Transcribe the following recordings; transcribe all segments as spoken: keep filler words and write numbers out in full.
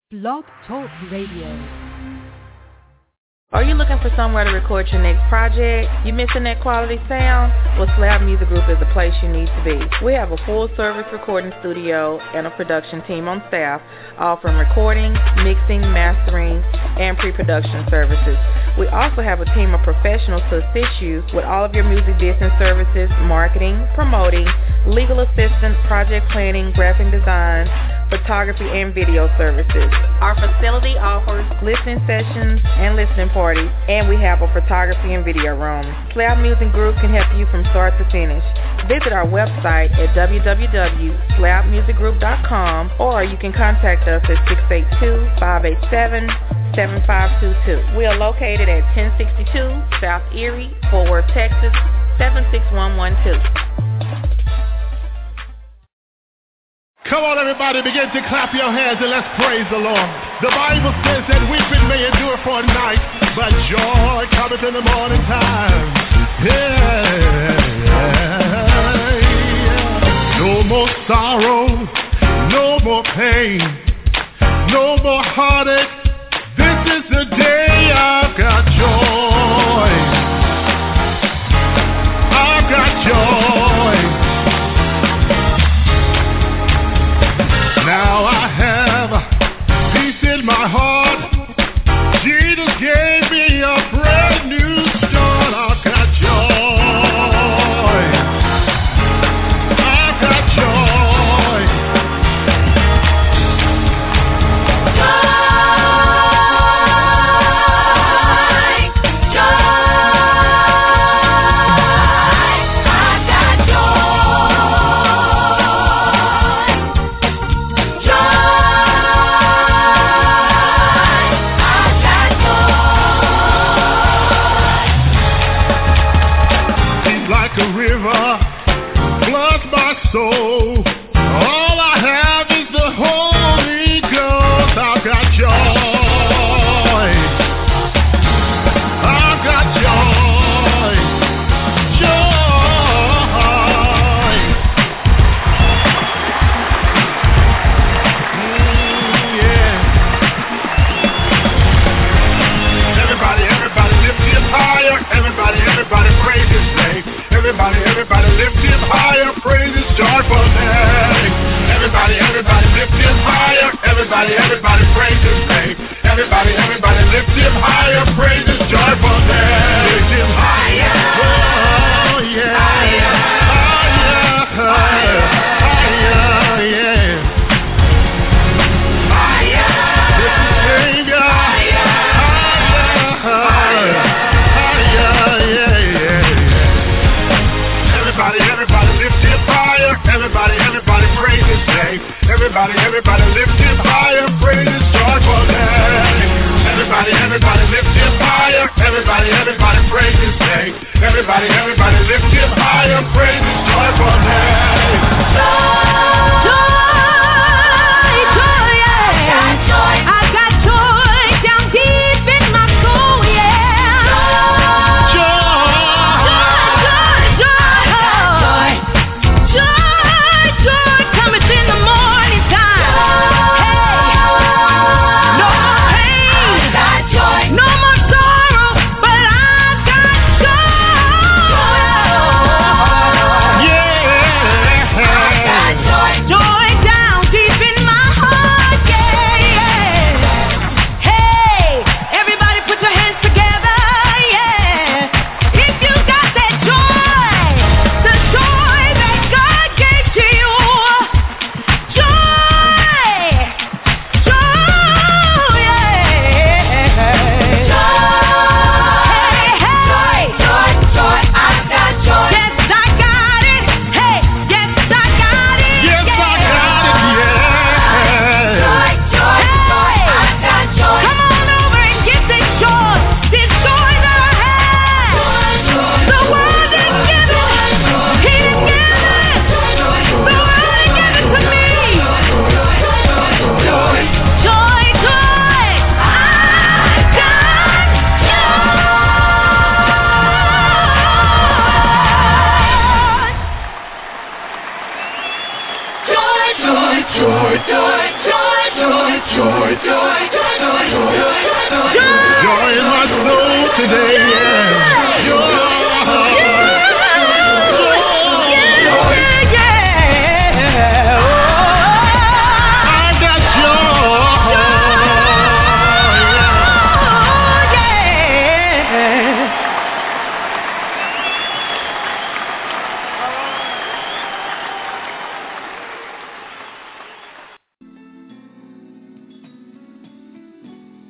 Blog Talk Radio. Are you looking for somewhere to record your next project? You missing that quality sound? Well, Slab Music Group is the place you need to be. We have a full-service recording studio and a production team on staff, offering recording, mixing, mastering, and pre-production services. We also have a team of professionals to assist you with all of your music business services, marketing, promoting, legal assistance, project planning, graphic design, photography, and video services. Our facility offers listening sessions and listening parties, and we have a photography and video room. Slab Music Group can help you from start to finish. Visit our website at w w w dot slab music group dot com, or you can contact us at six eight two, five eight seven, seven five two two. We are located at ten sixty-two South Erie, Fort Worth, Texas, seven six one one two. Come on, everybody, begin to clap your hands and let's praise the Lord. The Bible says that weeping may endure for a night, but joy cometh in the morning time. Yeah, yeah, yeah. No more sorrow, no more pain, no more heartache. This is the day I've got joy. I've got joy. Now I have peace in my heart. Jesus gave me a brand new start. I've got joy. I've got joy. Joy.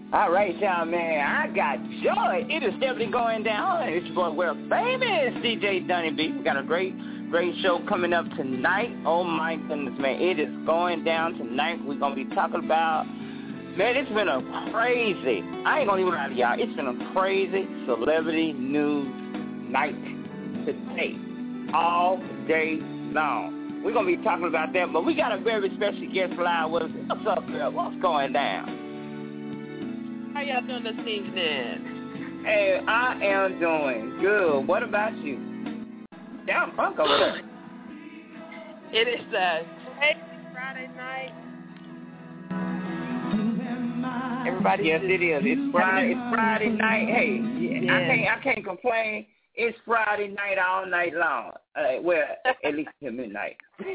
All right, y'all, man. I got joy. It is definitely going down. It's your boy, world famous D J Donnie B. We got a great, great show coming up tonight. Oh, my goodness, man. It is going down tonight. We're going to be talking about, man, it's been a crazy, I ain't going to even lie to y'all, it's been a crazy celebrity news night today, all day long. We're going to be talking about that, but we got a very special guest live with us. What's up, girl? What's going down? How y'all doing this evening? Hey, I am doing good. What about you? Down funk over there. It is a crazy Friday night. Everybody, yes, it is. It's Friday. It's Friday night. Hey, yeah, yes. I can't. I can't complain. It's Friday night all night long. Uh, well, at least until midnight.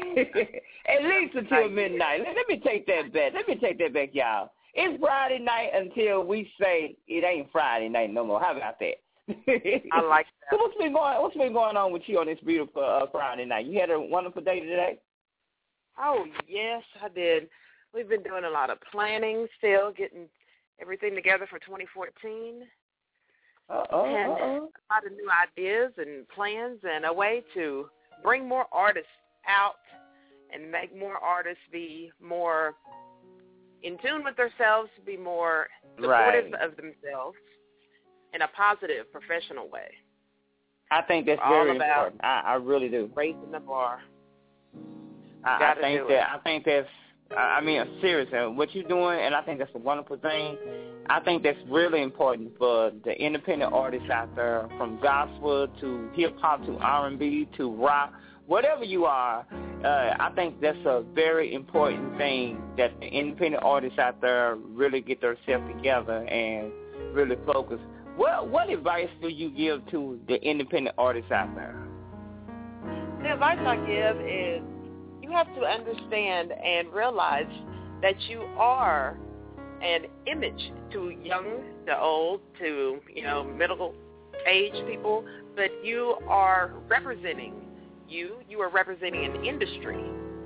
At least until midnight. Let, let me take that back. Let me take that back, y'all. It's Friday night until we say it ain't Friday night no more. How about that? I like that. So what's been going What's been going on with you on this beautiful uh, Friday night? You had a wonderful day today? Oh, yes, I did. We've been doing a lot of planning still, getting everything together for twenty fourteen. Uh-oh, and uh-oh. a lot of new ideas and plans and a way to bring more artists out and make more artists be more in tune with themselves, be more supportive right. of themselves in a positive, professional way. I think that's All very about important. I, I really do. Raising the bar. I, I think do that it. I think that's I mean seriously what you're doing, and I think that's a wonderful thing. I think that's really important for the independent artists out there, from gospel to hip hop to R and B to rock, whatever you are. Uh, I think that's a very important thing, that the independent artists out there really get themselves together and really focus. What what advice do you give to the independent artists out there? The advice I give is you have to understand and realize that you are an image to young, to old, to, you know, middle-aged people, but you are representing you. You are representing an industry.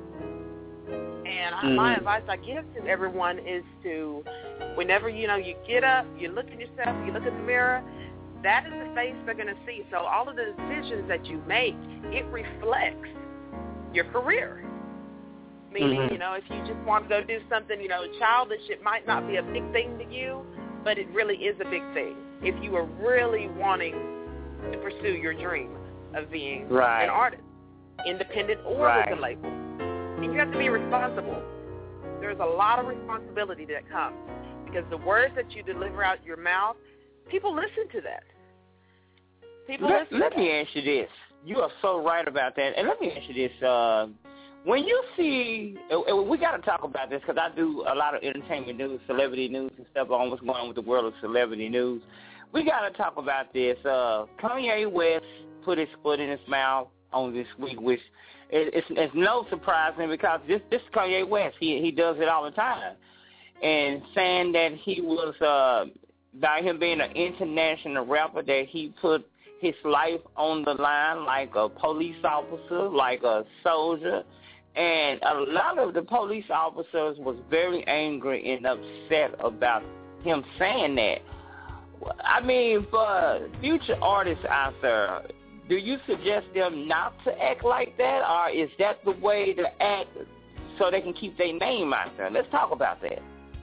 And mm-hmm. my advice I give to everyone is to, whenever, you know, you get up, you look at yourself, you look in the mirror, that is the face they're going to see. So all of the decisions that you make, it reflects your career. Meaning, mm-hmm. you know, if you just want to go do something, you know, childish, it might not be a big thing to you, but it really is a big thing. If you are really wanting to pursue your dream of being right. an artist, independent or right. with a label. And you have to be responsible. There's a lot of responsibility that comes because the words that you deliver out your mouth, people listen to that. People let, listen let to me that. ask you this. You are so right about that. And let me ask you this. Uh, when you see, we got to talk about this because I do a lot of entertainment news, celebrity news and stuff on what's going on with the world of celebrity news. We got to talk about this. Uh, Kanye West put his foot in his mouth on this week, which is, it's, it's no surprising because this, this is Kanye West. He, he does it all the time. And saying that he was, uh, by him being an international rapper, that he put his life on the line like a police officer, like a soldier. And a lot of the police officers was very angry and upset about him saying that. I mean, for future artists out there, do you suggest them not to act like that, or is that the way to act so they can keep their name out there? Let's talk about that.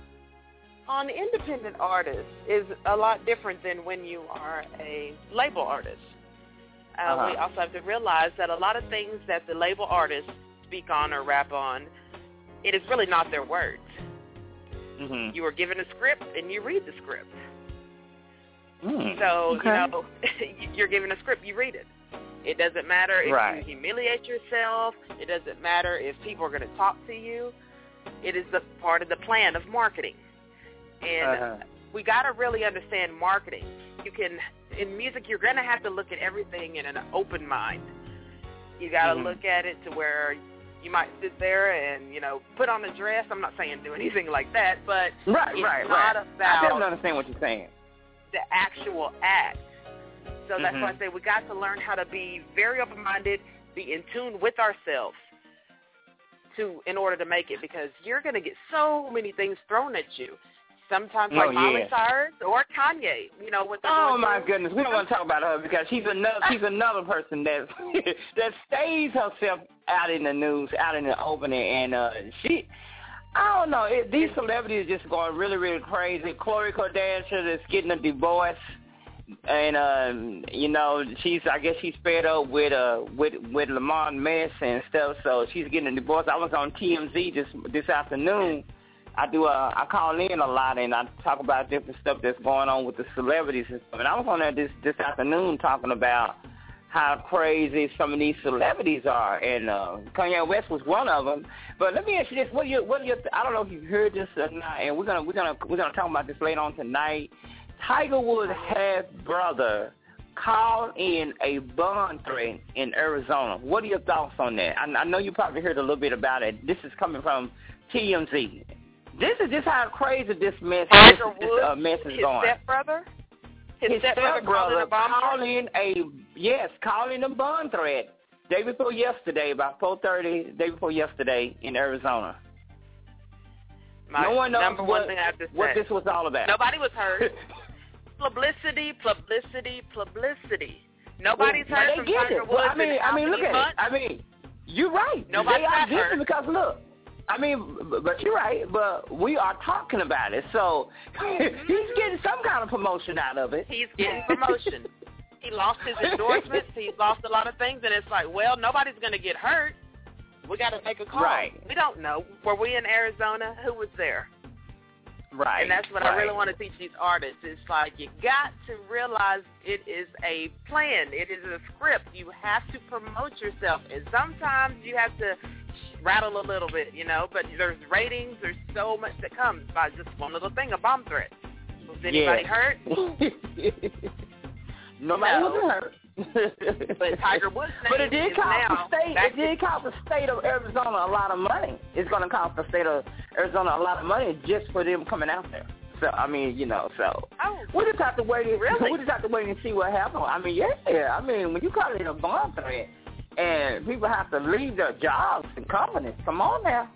On independent artists is a lot different than when you are a label artist. Uh, uh-huh. We also have to realize that a lot of things that the label artists speak on or rap on, it is really not their words. Mm-hmm. You are given a script and you read the script. Mm, so, okay. you know, you're given a script, you read it. It doesn't matter if right. you humiliate yourself. It doesn't matter if people are going to talk to you. It is the part of the plan of marketing. And uh-huh. we got to really understand marketing. You can, in music, you're going to have to look at everything in an open mind. You got to mm-hmm. look at it to where you might sit there and, you know, put on a dress. I'm not saying do anything like that, but right, it's right, not right. about I don't understand what you're saying. The actual act. So that's mm-hmm. why I say we got to learn how to be very open-minded, be in tune with ourselves to in order to make it, because you're going to get so many things thrown at you. sometimes Oh, like Miley yeah. Cyrus or Kanye, you know, what they're Oh going my through. goodness, we don't want to talk about her because she's another she's another person that that stays herself out in the news, out in the open, and uh, she, I don't know, it, these celebrities are just going really, really crazy. Khloe Kardashian is getting a divorce, and um, you know, she's I guess she's fed up with uh with with Lamar Mess and stuff, so she's getting a divorce. I was on T M Z this this afternoon. I do. Uh, I call in a lot and I talk about different stuff that's going on with the celebrities and stuff. And I was on there this this afternoon talking about how crazy some of these celebrities are, and uh, Kanye West was one of them. But let me ask you this: What are your, what are your, I don't know if you've heard this or not, and we're gonna we're gonna we're gonna talk about this later on tonight. Tiger Woods' half brother called in a bond threat in Arizona. What are your thoughts on that? I, I know you probably heard a little bit about it. This is coming from T M Z. This is just how crazy this mess, this, this uh, mess is his going. Stepbrother? His, his stepbrother stepbrother called in a a yes, calling a bond threat day before yesterday, about four thirty, day before yesterday in Arizona. My no one knows number what, one thing I have to what say. this was all about. Nobody was hurt. Publicity, publicity, publicity. Nobody's well, hurt they from get Tiger it. Well, Woods I mean, in I mean, look how many at months? it. I mean, you're right. Nobody they are got hurt. getting because look. I mean, but you're right, but we are talking about it, so he's getting some kind of promotion out of it. He's getting promotion. He lost his endorsements. He's lost a lot of things, and it's like, well, nobody's going to get hurt. We got to make a call. Right. We don't know. Were we in Arizona? Who was there? Right. And that's what right. I really want to teach these artists. It's like you got to realize it is a plan. It is a script. You have to promote yourself, and sometimes you have to rattle a little bit, you know, but there's ratings, there's so much that comes by just one little thing, a bomb threat. Was anybody yeah. hurt? Nobody no. was hurt. But Tiger Woods But it did cost now, the state it did cost the state of Arizona a lot of money. It's gonna cost the state of Arizona a lot of money just for them coming out there. So I mean, you know, so oh, we just have to wait and really? we just have to wait and see what happens. I mean, yeah, I mean when you call it a bomb threat and people have to leave their jobs and companies. Come on now.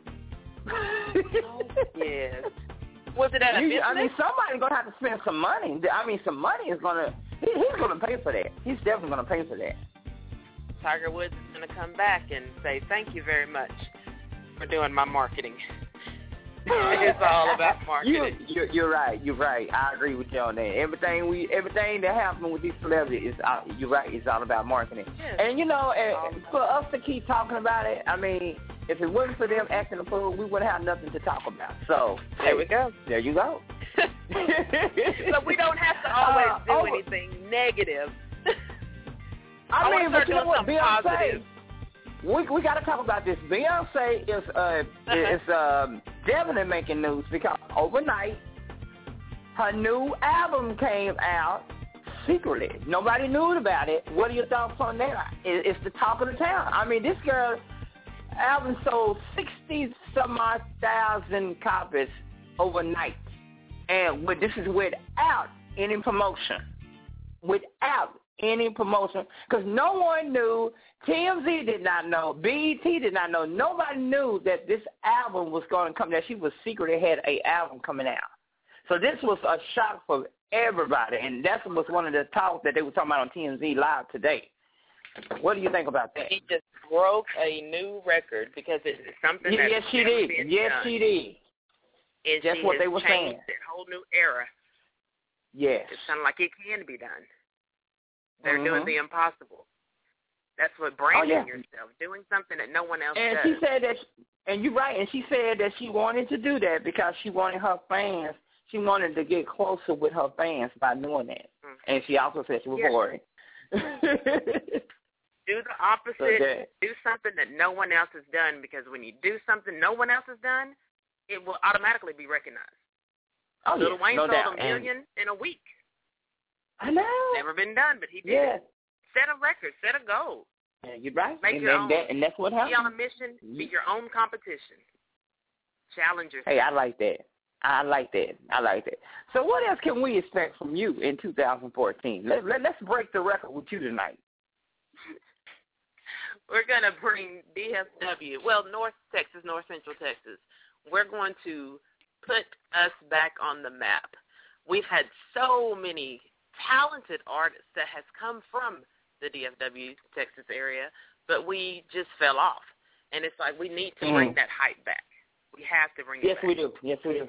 oh, yes. Was it at a you, business? I mean, somebody's gonna have to spend some money. I mean, some money is gonna. He, he's gonna pay for that. He's definitely gonna pay for that. Tiger Woods is gonna come back and say thank you very much for doing my marketing. It's all about marketing. You, you're, you're right. You're right. I agree with you on that. Everything we, everything that happens with these celebrities, is, uh, you're right. It's all about marketing. Yes. And you know, and for us to keep talking about it, I mean, if it wasn't for them acting a fool, we wouldn't have nothing to talk about. So there we go. There you go. So we don't have to always uh, do over, anything negative. I, I mean, but you know what, Beyonce. Positive. We we got to talk about this. Beyonce is uh is um definitely making news because overnight her new album came out secretly. Nobody knew about it. What are your thoughts on that? It, it's the talk of the town. I mean, this girl album sold sixty some odd thousand copies overnight, and with, this is without any promotion. Without any promotion, because no one knew. T M Z did not know. B E T did not know. Nobody knew that this album was going to come, that she was secretly had a album coming out. So this was a shock for everybody, and that was one of the talks that they were talking about on T M Z Live today. What do you think about that? She just broke a new record because it's something that yes, she did. Yes, done. she did. And That's she what has they were changed saying. That whole new era. Yes. It's kind of like it can be done. They're mm-hmm. doing the impossible. That's what branding oh, yeah. yourself, doing something that no one else and does. And she said that, and you're right, and she said that she wanted to do that because she wanted her fans, she wanted to get closer with her fans by doing that. Mm-hmm. And she also said she was yes. bored. Do the opposite. So that, do something that no one else has done, because when you do something no one else has done, it will automatically be recognized. Oh, Lil yeah, Wayne no sold doubt. a million and, in a week. I know. Never been done, but he did yeah. it. Set a record. Set a goal. Yeah, you're right. Make and, your and, own. That, and that's what happened. Be on a mission. Be your own competition. Challenge yourself. Hey, I like that. I like that. I like that. So what else can we expect from you in two thousand fourteen? Let, let, let's break the record with you tonight. We're going to bring D F W, well, North Texas, North Central Texas. We're going to put us back on the map. We've had so many talented artists that has come from the D F W, Texas area, but we just fell off. And it's like we need to mm-hmm. bring that hype back. We have to bring it yes, back. Yes, we do. Yes, we do.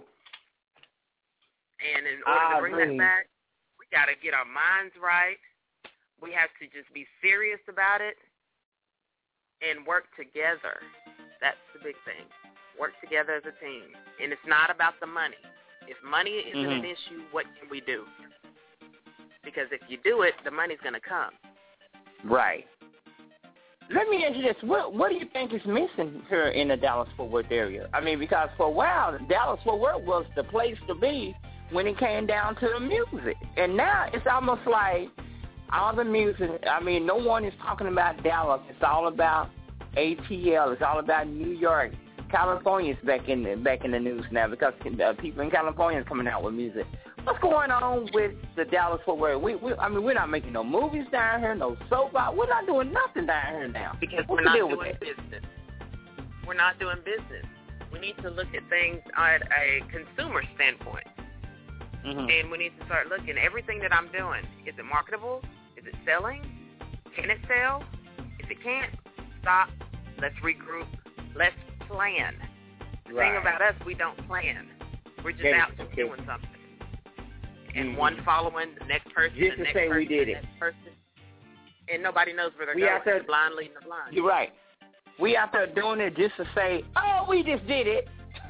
And in order I to bring agree. that back, we got to get our minds right. We have to just be serious about it and work together. That's the big thing. Work together as a team. And it's not about the money. If money isn't mm-hmm. an issue, what can we do? Because if you do it, the money's going to come. Right. Let me ask you this. What, what do you think is missing here in the Dallas-Fort Worth area? I mean, because for a while, Dallas-Fort Worth was the place to be when it came down to the music. And now it's almost like all the music, I mean, no one is talking about Dallas. It's all about A T L. It's all about New York. California's back in the, back in the news now because uh, people in California are coming out with music. What's going on with the Dallas-Fort Worth? We, we, I mean, we're not making no movies down here, no soap opera. We're not doing nothing down here now. Because What's we're not deal doing with business. We're not doing business. We need to look at things at a consumer standpoint. Mm-hmm. And we need to start looking. Everything that I'm doing, is it marketable? Is it selling? Can it sell? If it can't, stop. Let's regroup. Let's plan. The right. thing about us, we don't plan. We're just Get out it. just Okay. doing something. And mm-hmm. one following the next person, just the to next say person, we did the it. next person. And nobody knows where they're we going. Out there, the blind leading the blind. You're right. We out there doing it just to say, oh, we just did it.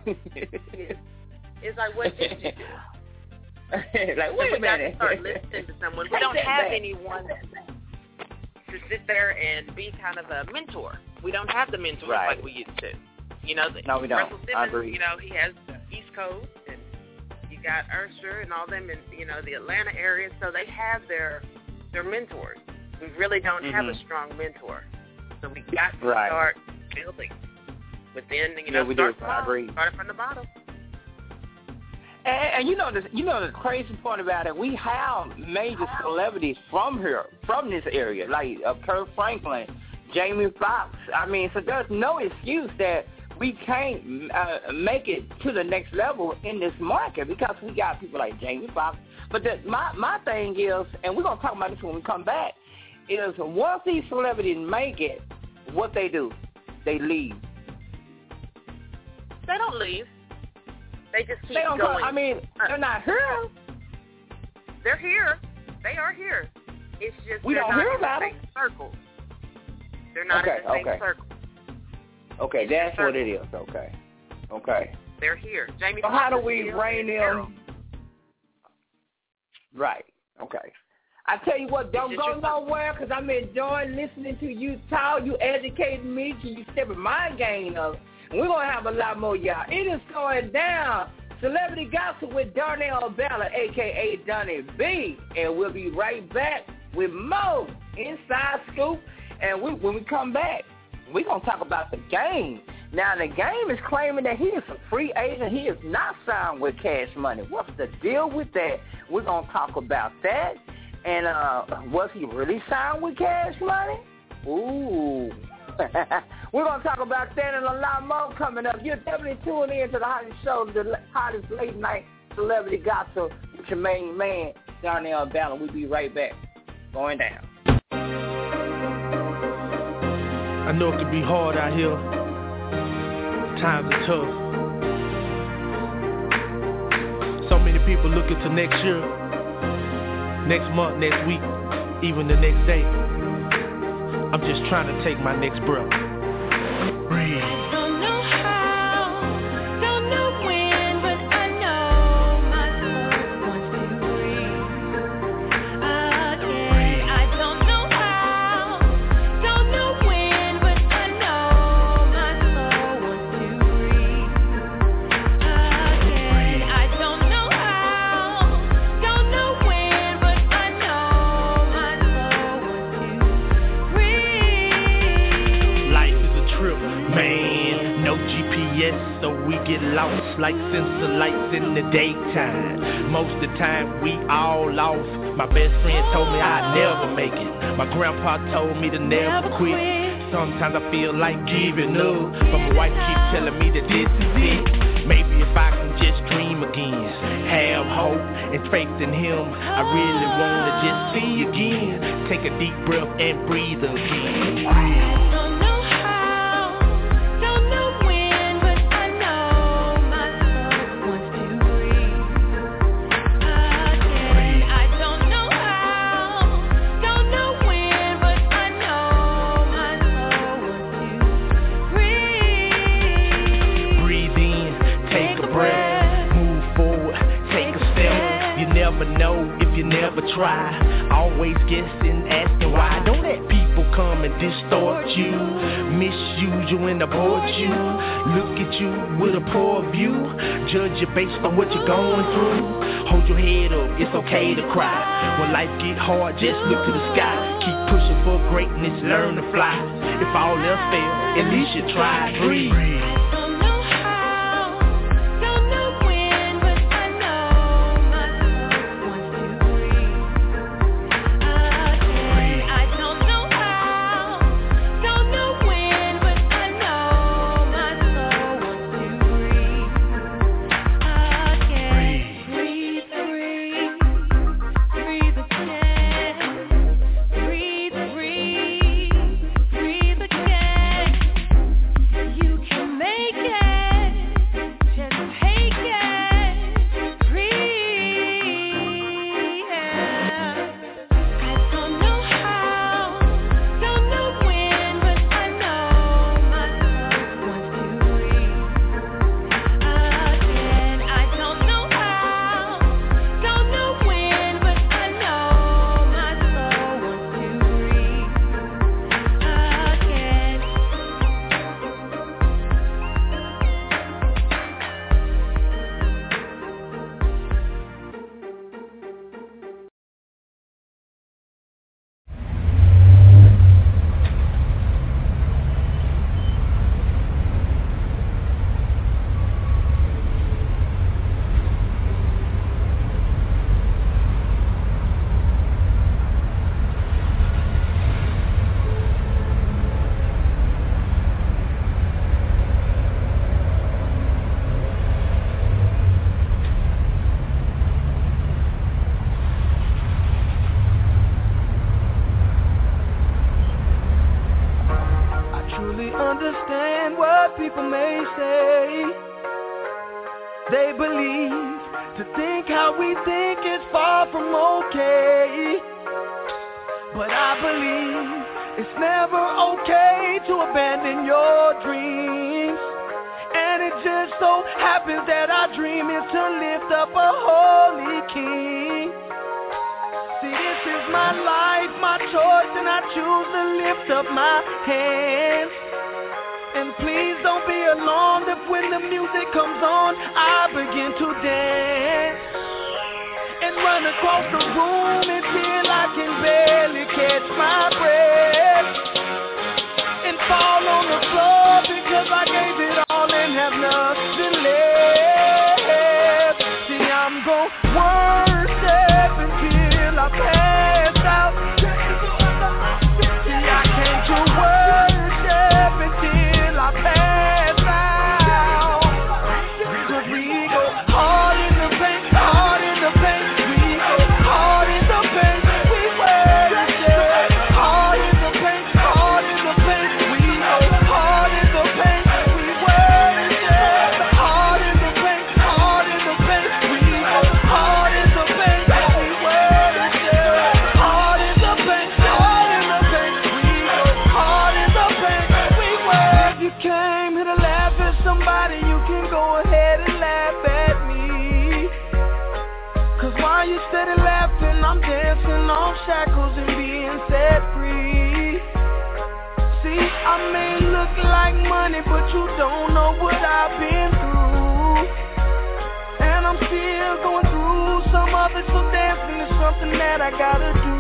It's like, what did you do? Like, wait so a minute. We got to start listening to someone. We Take don't that have back. anyone to sit there and be kind of a mentor. We don't have the mentors Right. like we used to. You know, the, no, we don't. Russell Simmons, I agree. you know, he has the East Coast, and you got Usher and all them in, you know, the Atlanta area, so they have their their mentors. We really don't mm-hmm. have a strong mentor. So we got to right. start building within, you know, yeah, we start do. small, I agree. start from the bottom. And, and you know, the, you know the crazy part about it, we have major celebrities from here, from this area, like uh, Kirk Franklin, Jamie Foxx. I mean, so there's no excuse that we can't uh, make it to the next level in this market because we got people like Jamie Foxx. But the, my my thing is, and we're gonna talk about this when we come back, is once these celebrities make it, what they do, they leave. They don't leave. They just keep they don't going. Go, I mean, they're not here. They're here. They are here. It's just we they're don't not hear in about the same them. circle. They're not okay, in the same okay. circle. Okay, it's that's what it is. Okay, okay. They're here. Jamie. So how do Foxx we is rein them? Right. Okay. I tell you what, don't go nowhere because I'm enjoying listening to you talk. You educating me. You stepping my game up. And we're going to have a lot more, y'all. It is going down. Celebrity Gossip with Darnell Bella, a k a. Donnie B. And we'll be right back with more Inside Scoop. And we, when we come back, we're going to talk about the game. Now, the game is claiming that he is a free agent. He is not signed with Cash Money. What's the deal with that? We're going to talk about that. And uh, was he really signed with Cash Money? Ooh. We're going to talk about that and a lot more coming up. You're definitely tuning in to the hottest show, the hottest late night celebrity gossip with your main man, Darnell Bella. We'll be right back. Going down. I know it can be hard out here. Times are tough. So many people looking to next year, next month, next week, even the next day. I'm just trying to take my next breath. Breathe. Don't know how, don't know when, but I know my soul wants to breathe again. I don't know how, don't know when, but I know my soul wants to breathe again. I don't know how, don't know when, but I know my soul wants to breathe. Life is a trip, man. No G P S, so we get lost like sensor lights in the daytime. Most of the time, we all lost. My best friend told me I'd never make it. My grandpa told me to never quit. Sometimes I feel like giving up, but my wife keeps telling me that this is it. Maybe if I can just dream again, have hope and faith in him, I really wanna just see again. Take a deep breath and breathe again. Breathe. Try, always guessing, asking why. Don't let people come and distort you, misuse you and abort you, look at you with a poor view, judge you based on what you're going through. Hold your head up, it's okay to cry. When life get hard, just look to the sky. Keep pushing for greatness, learn to fly. If all else fails, at least you try. Breathe. Understand what people may say. They believe to think how we think is far from okay. But I believe it's never okay to abandon your dreams. And it just so happens that our dream is to lift up a holy king. See, this is my life, my choice, and I choose to lift up my hands. And please don't be alarmed if when the music comes on, I begin to dance and run across the room until I can barely catch my breath and fall on the floor because I gave it all and have nothing left. See, I'm gon' worship until I pass out. See, I came to worship until I pass out. Cause we go hard in the paint, hard in the paint. We go hard in the paint. We worship. Hard in the paint, hard in the paint. We go hard in the paint. We worship. Hard in the paint, hard in the paint. We go hard in the paint. We worship. Hard in the paint, hard in the paint. We go hard in the paint. We worship. If you came here to laugh at somebody, you can go ahead and laugh at me. Cause while you steady laughing, I'm dancing off shackles and being set free. See, I may look like money, but you don't know what I've been through. And I'm still going through some of it, so dancing is something that I gotta do.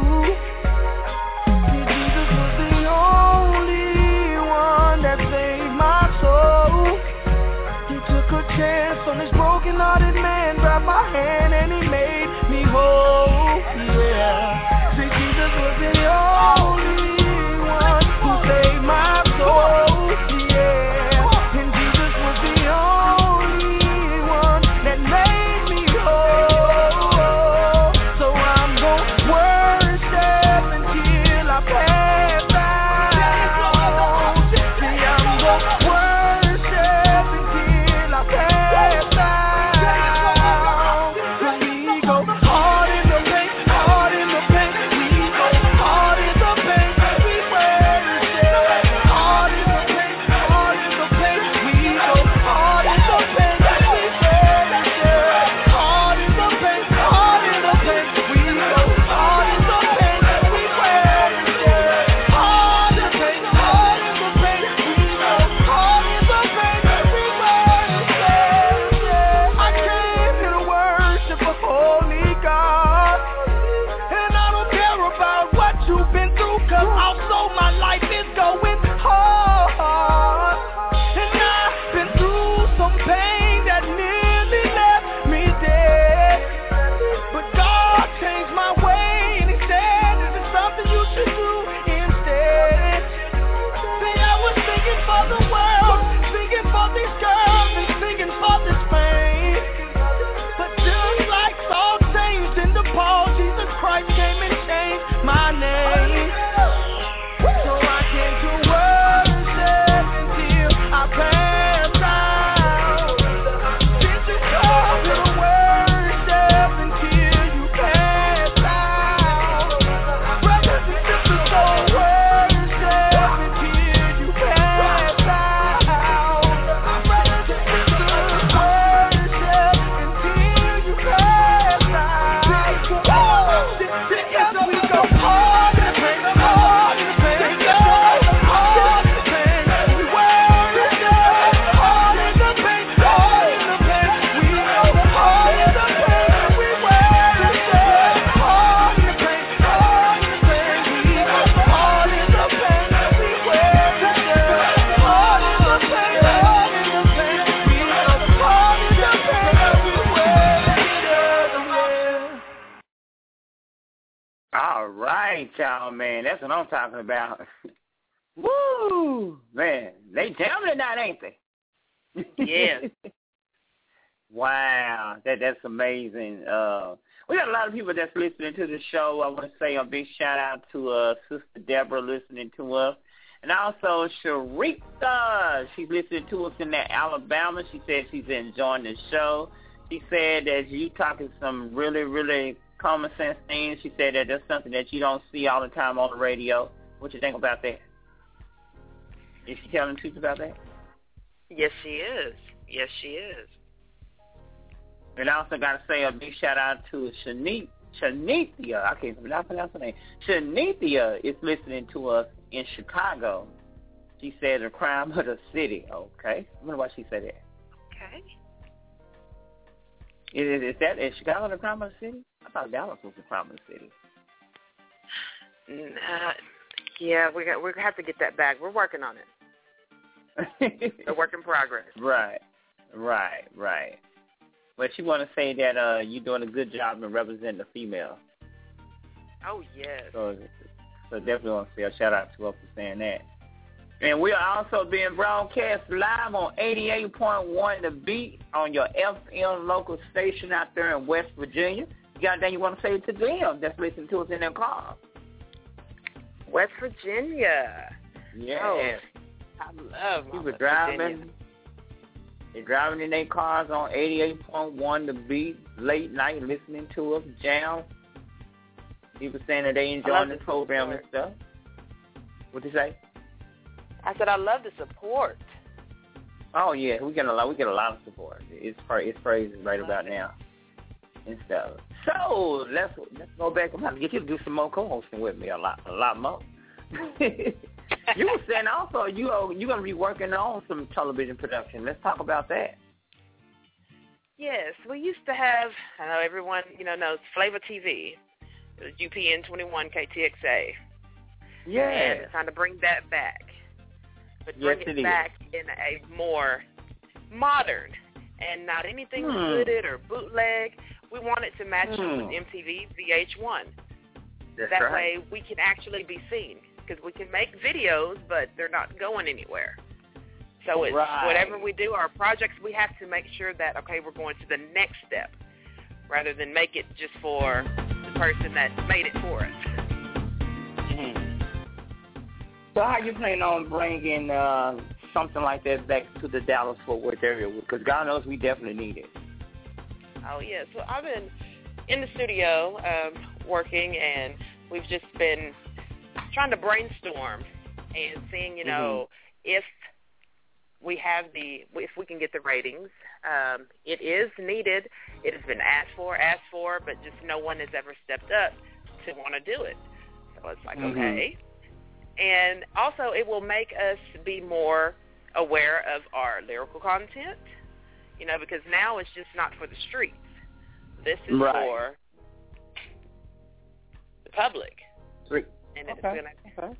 See, Jesus was the only one that saved my soul. He took a chance on this broken-hearted man, grabbed my hand and he made me whole. Yeah. See, Jesus was the only one who saved my soul. Yeah. And Jesus was the only All right, y'all, man. That's what I'm talking about. Woo! Man, they jamming it now, ain't they? Yes. Wow, that that's amazing. Uh, we got a lot of people that's listening to the show. I want to say a big shout out to uh, Sister Deborah listening to us. And also Sharika, she's listening to us in that Alabama. She said she's enjoying the show. She said that you talking some really, really common sense things. She said that that's something that you don't see all the time on the radio. What you think about that? Is she telling the truth about that? Yes, she is. Yes, she is. And I also got to say a big shout out to Shani- Shanithia. I can't pronounce her name. Shanithia is listening to us in Chicago. She said the crime of the city. Okay. I wonder why she said that. Okay. Is, is that is Chicago the crime of the city? I thought Dallas was the crime of the city. Uh, yeah, we got we have to get that back. We're working on it. A work in progress. Right, right, right. But she want to say that uh, you're doing a good job in representing the female. Oh yes. So, so definitely want to say a shout out to her for saying that. And we are also being broadcast live on eighty-eight point one The Beat on your F M local station out there in West Virginia. You got anything you want to say to them that's listening to us in their car? West Virginia. Yes. Oh, I love my People West driving. Virginia. They're driving in their cars on eighty-eight point one The Beat, late night listening to us, jam. People saying that they enjoying the program and stuff. What'd you say? I said I love the support. Oh yeah, we get a lot. We get a lot of support. It's it's praised right about now and stuff. So let's let's go back. I'm going to get you to do some more co-hosting with me a lot, a lot more. You were saying also you are you gonna be working on some television production. Let's talk about that. Yes, we used to have. I know everyone you know knows Flavor T V. It was U P N twenty-one K T X A. Yeah. And it's time to bring that back. But bring yes, it, it back in a more modern and not anything hmm. hooded or bootleg. We want it to match hmm. up with M T V, V H one. That's that right. way we can actually be seen because we can make videos, but they're not going anywhere. So it's right. whatever we do, our projects, we have to make sure that, okay, we're going to the next step rather than make it just for the person that made it for us. Mm-hmm. So how you planning on bringing uh, something like that back to the Dallas-Fort Worth area? Because God knows we definitely need it. Oh, yeah. So I've been in the studio um, working, and we've just been trying to brainstorm and seeing, you know, mm-hmm. if we have the, if we can get the ratings. Um, it is needed. It has been asked for, asked for, but just no one has ever stepped up to want to do it. So it's like, mm-hmm. okay. And also it will make us be more aware of our lyrical content, you know, because now it's just not for the streets. This is right. for the public. Three. And okay. it's gonna, okay.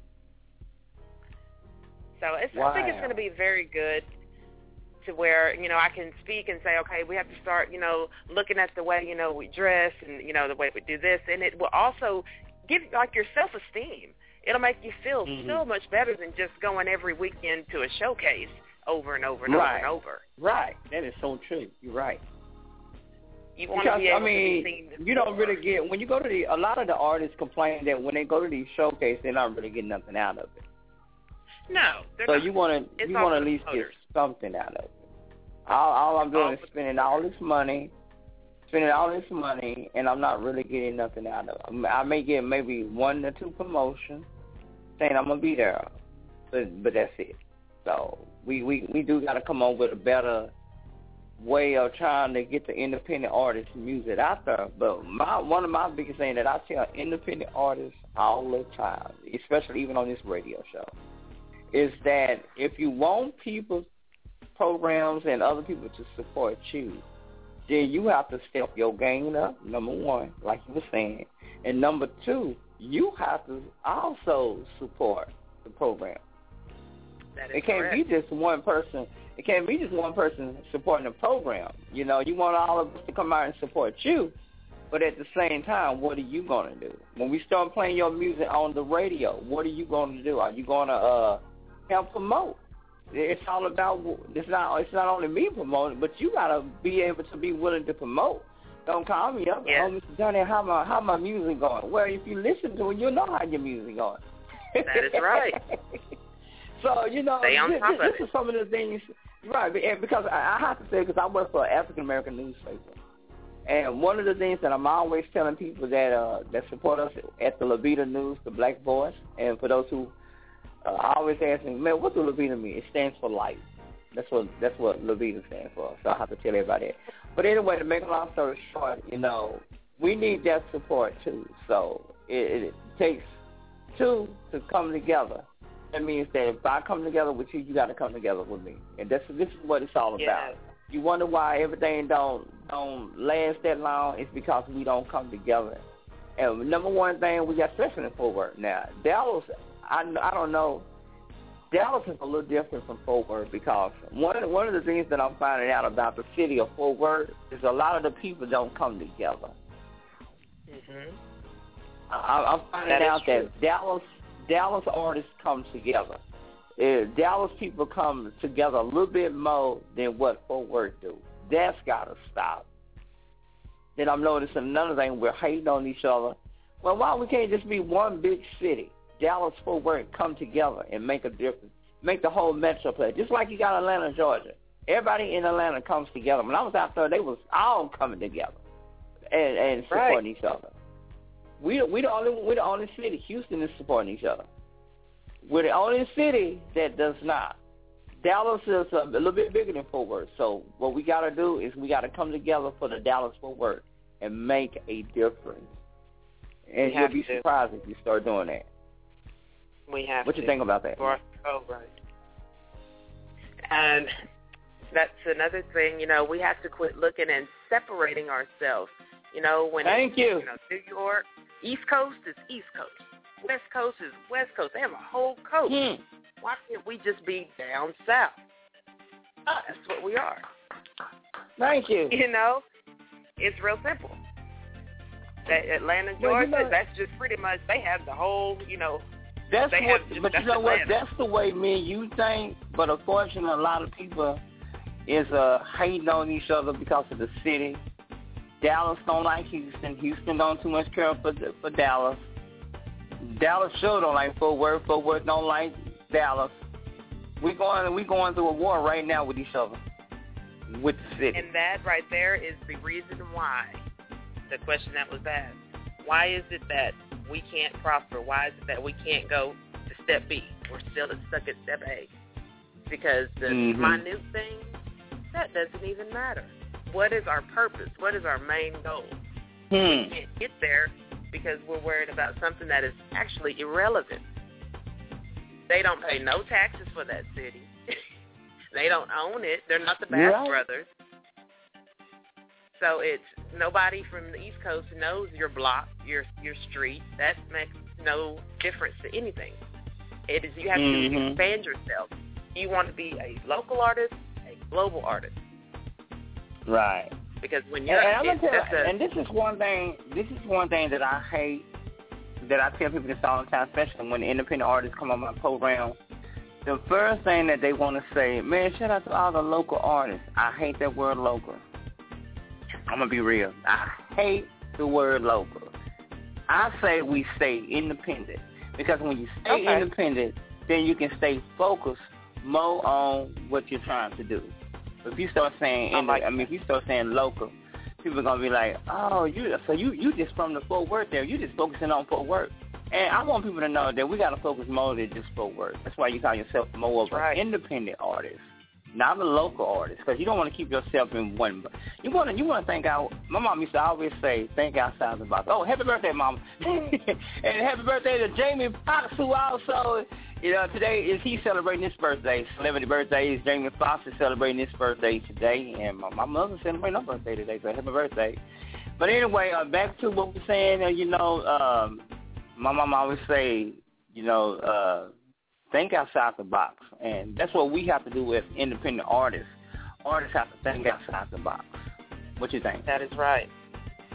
So it's, wow. I think it's going to be very good to where, you know, I can speak and say, okay, we have to start, you know, looking at the way, you know, we dress and, you know, the way we do this. And it will also give, like, your self-esteem. It'll make you feel mm-hmm. so much better than just going every weekend to a showcase over and over and right. over and over. Right. That is so true. You're right. You want because, to be able I mean, to be seen. You don't really get, when you go to the, a lot of the artists complain that when they go to these showcases, they're not really getting nothing out of it. No. So not. you want to, you want to at least get something out of it. All, all I'm doing all is spending all this money, spending all this money, and I'm not really getting nothing out of it. I may get maybe one or two promotions saying I'm going to be there, but, but that's it. So we, we, we do got to come up with a better way of trying to get the independent artists music out there. But my one of my biggest things that I tell independent artists all the time, especially even on this radio show, is that if you want people's programs and other people to support you, then you have to step your game up, number one, like you were saying. And number two, you have to also support the program. That is it can't correct. be just one person. It can't be just one person supporting the program. You know, you want all of us to come out and support you, But at the same time, what are you going to do? When we start playing your music on the radio, what are you going to do? Are you going to uh, help promote? It's all about, it's not it's not only me promoting, but you got to be able to be willing to promote. Don't call me up, yes. oh, Mister Johnny, how my, how my music going? Well, if you listen to it, you'll know how your music going. That is right. So, you know, Stay on this, top this, of this it. is some of the things, right, because I, I have to say, because I work for an African-American newspaper. And one of the things that I'm always telling people that uh, that support us at the Levita News, the Black Voice, and for those who uh, always ask me, man, what does Levita mean? It stands for light. That's what that's what Levita stands for. So I have to tell everybody that. But anyway, to make a long story short, you know, we need that support too. So it, it takes two to come together. That means that if I come together with you, you got to come together with me, and that's this is what it's all yes. about. You wonder why everything don't don't last that long? It's because we don't come together. And number one thing we got, especially in Fort Worth now, Dallas. I I don't know. Dallas is a little different from Fort Worth because one of the, one of the things that I'm finding out about the city of Fort Worth is a lot of the people don't come together. Mhm. I, I'm finding that out true. that Dallas Dallas artists come together. Uh, Dallas people come together a little bit more than what Fort Worth do. That's got to stop. Then I'm noticing another thing, we're hating on each other. Well, why we can't just be one big city? Dallas, Fort Worth, come together and make a difference. Make the whole metroplex. Just like you got Atlanta, Georgia. Everybody in Atlanta comes together. When I was out there, they was all coming together and, and supporting right. each other. We we the only we the only city. Houston is supporting each other. We're the only city that does not. Dallas is a little bit bigger than Fort Worth. So what we got to do is we got to come together for the Dallas-Fort Worth and make a difference. And We you'll have be to. surprised if you start doing that. We have What to. you think about that? For, oh, right. And that's another thing, you know, we have to quit looking and separating ourselves. You know, when Thank it's, you. you know, New York, East Coast is East Coast. West Coast is West Coast. They have a whole coast. Hmm. Why can't we just be down south? That's what we are. Thank you. You know, it's real simple. That Atlanta, Well, Georgia, you know- that's just pretty much, they have the whole, you know, That's they what, have just- but you that's know what? Atlanta. That's the way me and you think. But unfortunately, a lot of people is uh, hating on each other because of the city. Dallas don't like Houston. Houston don't too much care for for Dallas. Dallas sure don't like Fort Worth. Fort Worth don't like Dallas. We going we going through a war right now with each other, with the city. And that right there is the reason why, the question that was asked, why is it that we can't prosper? Why is it that we can't go to step B? We're still stuck at step A. Because the Mhm. minute thing, that doesn't even matter. What is our purpose? What is our main goal? Hmm. We can't get there because we're worried about something that is actually irrelevant. They don't pay no taxes for that city. They don't own it. They're not the Bass Right. Brothers. So it's nobody from the East Coast knows your block, your your street. That makes no difference to anything. It is you have Mhm. to expand yourself. You want to be a local artist, a global artist. Right. Because when you're, And, and, I'm it's gonna just tell, a, and this is one thing. This is one thing that I hate. That I tell people this all the time, especially when the independent artists come on my program. The first thing that they want to say, man, shout out to all the local artists. I hate that word local. I'm gonna be real. I hate the word local. I say we stay independent because when you stay Okay. independent, then you can stay focused more on what you're trying to do. If you start saying, I inde- like I mean, if you start saying local, people are gonna be like, oh, you so you you just from the Fort Worth there, you just focusing on Fort Worth. And I want people to know that we gotta focus more than just Fort Worth. That's why you call yourself more of That's right. an independent artist, not a local artist, because you don't want to keep yourself in one. You want to you want to think out. My mom used to always say, think outside the box. Oh, happy birthday, Mama! And happy birthday to Jamie Foxx, who also, you know, today is he celebrating his birthday. Celebrity birthday is Jamie Foxx is celebrating his birthday today, and my, my mother's celebrating her birthday today, so happy birthday. But anyway, uh, back to what we're saying, uh, you know, um, my mom always say, you know, uh, think outside the box, and that's what we have to do as independent artists. Artists have to think outside the box. What you think? that is right.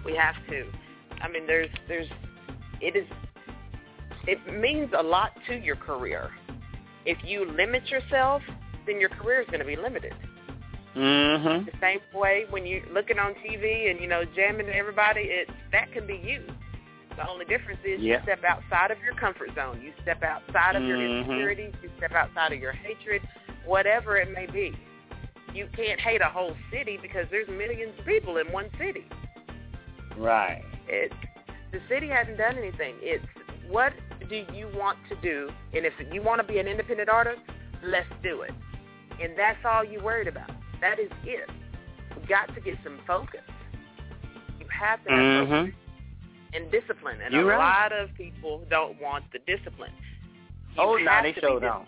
We have to. I mean, there's, there's, it is, it means a lot to your career. If you limit yourself, then your career is going to be limited. Mm-hmm. The same way when you're looking on T V and, you know, jamming to everybody, it, that can be you. The only difference is yeah. you step outside of your comfort zone. You step outside of mm-hmm. your insecurities. You step outside of your hatred, whatever it may be. You can't hate a whole city because there's millions of people in one city. Right. It's, the city hasn't done anything. It's what do you want to do? And if you want to be an independent artist, let's do it. And that's all you're worried about. That is it. You've got to get some focus. You have to have mm-hmm. focus and discipline. And you're a right. lot of people don't want the discipline. You oh, now they to show be down.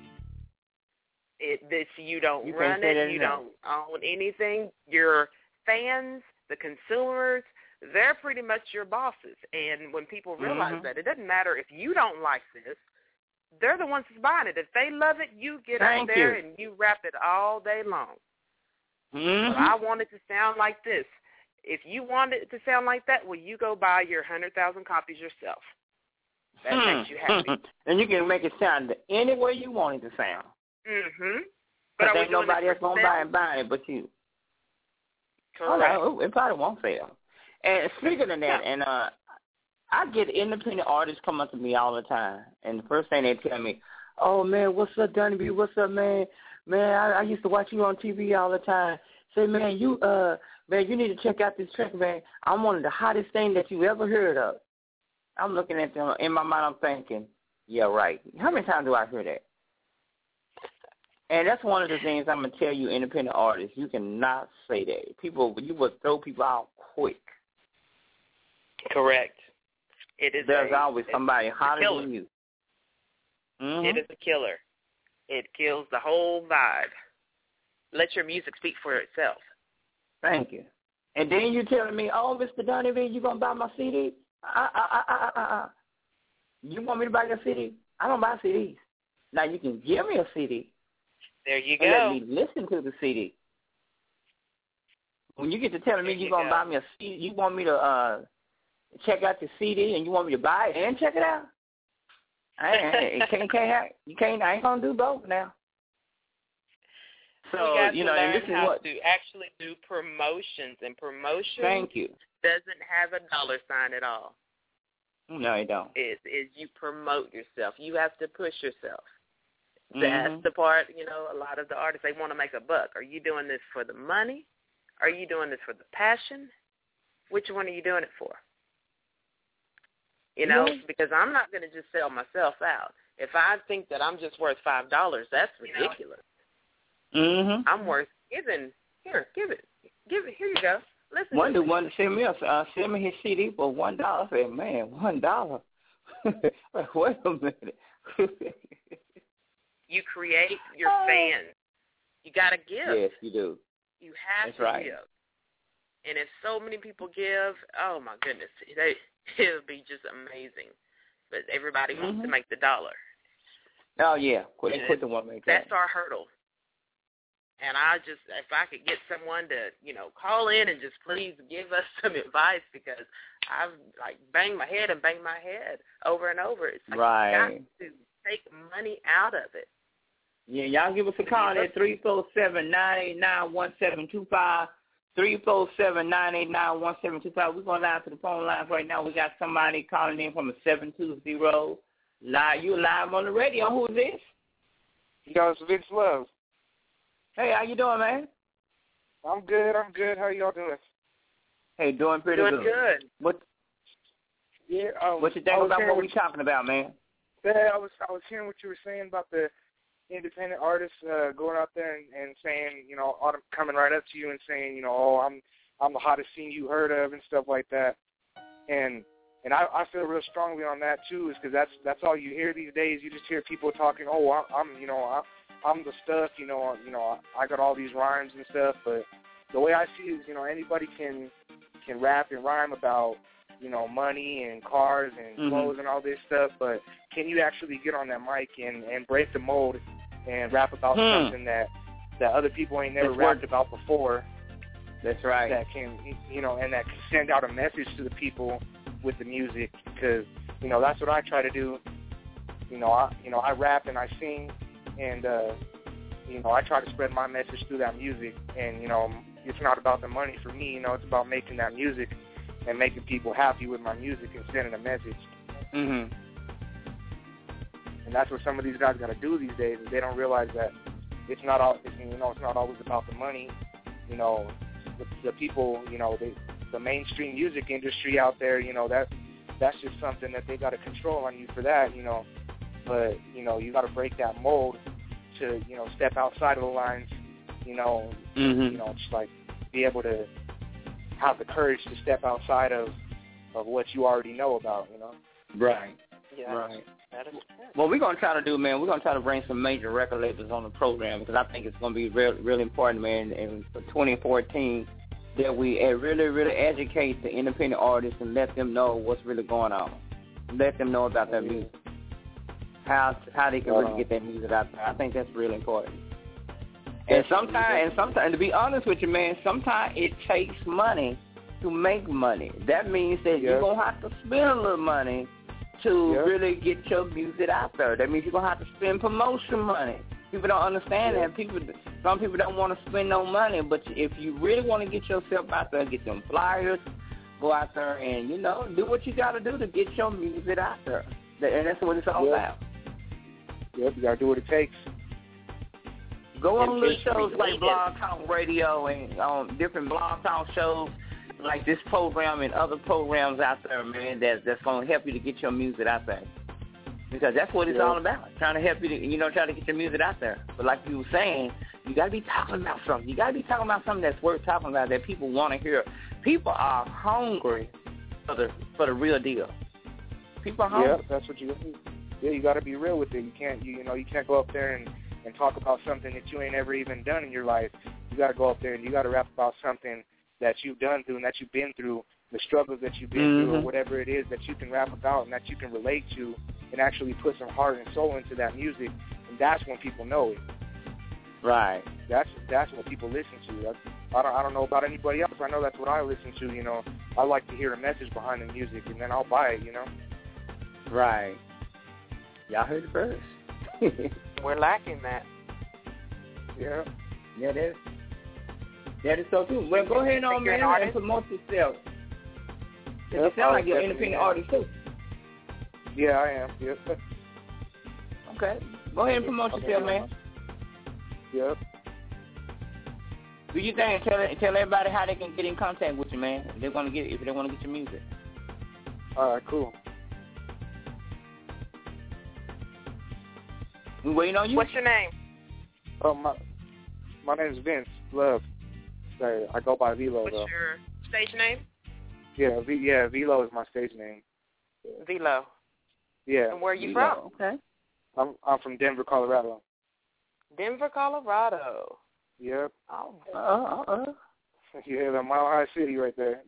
It, this, you don't you run it. You enough. don't own anything. Your fans, the consumers, they're pretty much your bosses. And when people realize mm-hmm. that, it doesn't matter if you don't like this. They're the ones that's buying it. If they love it, you get Thank out there you. and you rap it all day long. Mm-hmm. But I want it to sound like this. If you want it to sound like that, well, you go buy your one hundred thousand copies yourself. That hmm. makes you happy. And you can make it sound any way you want it to sound. Mm-hmm. But But ain't nobody else going to buy and buy it but you. Correct. Oh, no, it probably won't fail. And speaking of that, Yeah. and uh, I get independent artists come up to me all the time, and the first thing they tell me, oh, man, what's up, Donnie B? What's up, man? Man, I, I used to watch you on T V all the time. Say, man, you uh, man, you need to check out this track, man. I'm one of the hottest things that you ever heard of. I'm looking at them. In my mind, I'm thinking, yeah, right. How many times do I hear that? And that's one of the things I'm going to tell you, independent artists. You cannot say that. People, you will throw people out quick. Correct. It is. There's a, always somebody hotter than you. Mm-hmm. It is a killer. It kills the whole vibe. Let your music speak for itself. Thank you. And then you telling me, oh, Mister Donnie B, you going to buy my C D? Uh, uh, uh, uh, uh, uh. You want me to buy your C D? I don't buy C Ds. Now, you can give me a C D. There you and go. let me listen to the C D. When you get to telling me There you're you going to go. buy me a C D, you want me to uh, check out the C D and you want me to buy it and check it out? I ain't, it can't, can't have, you can't, I ain't going to do both now. So, we got you to know, learn and this is how what. to actually do promotions, and promotion Thank you. doesn't have a dollar sign at all. No, you don't. Is is you promote yourself. You have to push yourself. Mm-hmm. That's the part, you know, a lot of the artists, they want to make a buck. Are you doing this for the money? Are you doing this for the passion? Which one are you doing it for? You know, Yeah. because I'm not going to just sell myself out. If I think that I'm just worth five dollars, that's ridiculous. Mm-hmm. I'm worth giving. Here, give it. Give it. Here you go. Listen. One to dude me. wanted to send me a, uh, send me his C D for one dollar. I said, man, one dollar. Like, wait a minute. You create your Oh. fans. You got to give. Yes, you do. You have That's to right. give. And if so many people give, oh my goodness, they, it'll be just amazing. But everybody wants Mm-hmm. to make the dollar. Oh, yeah. Quit, And quit the one make that. That's our hurdle. And I just, if I could get someone to, you know, call in and just please give us some advice, because I've like banged my head and banged my head over and over. It's like Right. you got to take money out of it. Yeah, y'all give us a call at three four seven, nine eight nine, one seven two five, three four seven, nine eight nine, one seven two five. We're going live to the phone lines right now. We got somebody calling in from a seven two zero. Live, you live on the radio. Who is this? Yo, it's Vince Love. Hey, how you doing, man? I'm good. I'm good. How y'all doing? Hey, doing pretty Doing good. good. What Yeah. Um, What you think I was about hearing what we talking about, man? Yeah, I was I was hearing what you were saying about the independent artists uh, going out there and, and saying, you know, autumn, coming right up to you and saying, you know, oh, I'm I'm the hottest thing you heard of and stuff like that. And and I, I feel real strongly on that too, is because that's that's all you hear these days. You just hear people talking, oh, I'm, I'm you know, I'm, I'm the stuff, you know, you know, I got all these rhymes and stuff. But the way I see it is, you know, anybody can can rap and rhyme about, you know, money and cars and Mhm. clothes and all this stuff, but can you actually get on that mic and, and break the mold and rap about Hmm. something that, that other people ain't never It's rapped worth- about before? That's right. That can, you know, and that can send out a message to the people with the music, because, you know, that's what I try to do. You know, I, you know, I rap and I sing, and, uh, you know, I try to spread my message through that music. And, you know, it's not about the money for me. You know, it's about making that music and making people happy with my music and sending a message. Mhm. And that's what some of these guys got to do these days. Is they don't realize that it's not all. It's, you know, it's not always about the money. You know, the, the people. You know, they, the mainstream music industry out there. You know, that that's just something that they got to control on you for that. You know, but you know, you got to break that mold to, you know, step outside of the lines. You know, mm-hmm. you know, just like be able to have the courage to step outside of of what you already know about. You know. Right. Yeah. Right. That is What we're going to try to do, man, we're going to try to bring some major record labels on the program, because I think it's going to be real, really important, man, and for twenty fourteen, that we uh, really, really educate the independent artists and let them know what's really going on. Let them know about their music, how how they can really get their music out there. I think that's really important. And sometimes, and sometimes, to be honest with you, man, sometimes it takes money to make money. That means that Yeah. you're going to have to spend a little money to Yep. really get your music out there. That means you're going to have to spend promotion money. People don't understand Yep. that. People, some people don't want to spend no money, but if you really want to get yourself out there, get them flyers, go out there and, you know, do what you got to do to get your music out there. And that's what it's all Yep. about. Yep, you got to do what it takes. Go on And little it's shows like needed. Blog Talk Radio and um, different Blog Talk shows like this program and other programs out there, man, that, that's going to help you to get your music out there. Because that's what it's Yeah. all about, trying to help you to, you know, try to get your music out there. But like you were saying, you got to be talking about something. You got to be talking about something that's worth talking about, that people want to hear. People are hungry for the for the real deal. People are hungry. Yeah, that's what you got to do. Yeah, you got to be real with it. You can't, you, you know, you can't go up there and, and talk about something that you ain't ever even done in your life. You got to go up there and you got to rap about something that you've done through and that you've been through, the struggles that you've been Mm-hmm. through, or whatever it is that you can rap about and that you can relate to, and actually put some heart and soul into that music, and that's when people know it. Right. That's that's what people listen to. That's, I don't I don't know about anybody else. I know that's what I listen to. You know, I like to hear a message behind the music, and then I'll buy it. You know. Right. Y'all heard it first. We're lacking that. Yeah. Yeah, that is, that is so true. Well, go ahead on, You're man, an artist? and promote yourself. 'Cause Yep, you sound I like you're an definitely independent am. artist, too. Yeah, I am. Yep. Okay. Go ahead and promote Okay. yourself, man. Yep. Do you think? Tell tell everybody how they can get in contact with you, man. If they want to get if they want to get your music. All right. Cool. We waiting on you. What's your name? Oh my, my name is Vince Love. Sorry, I go by Velo What's though. your stage name? Yeah, v, yeah, Velo is my stage name. Velo. Yeah. And where are you Velo, from? Okay. I'm I'm from Denver, Colorado. Denver, Colorado. Yep. Oh, Uh uh uh. Yeah, the Mile High City right there.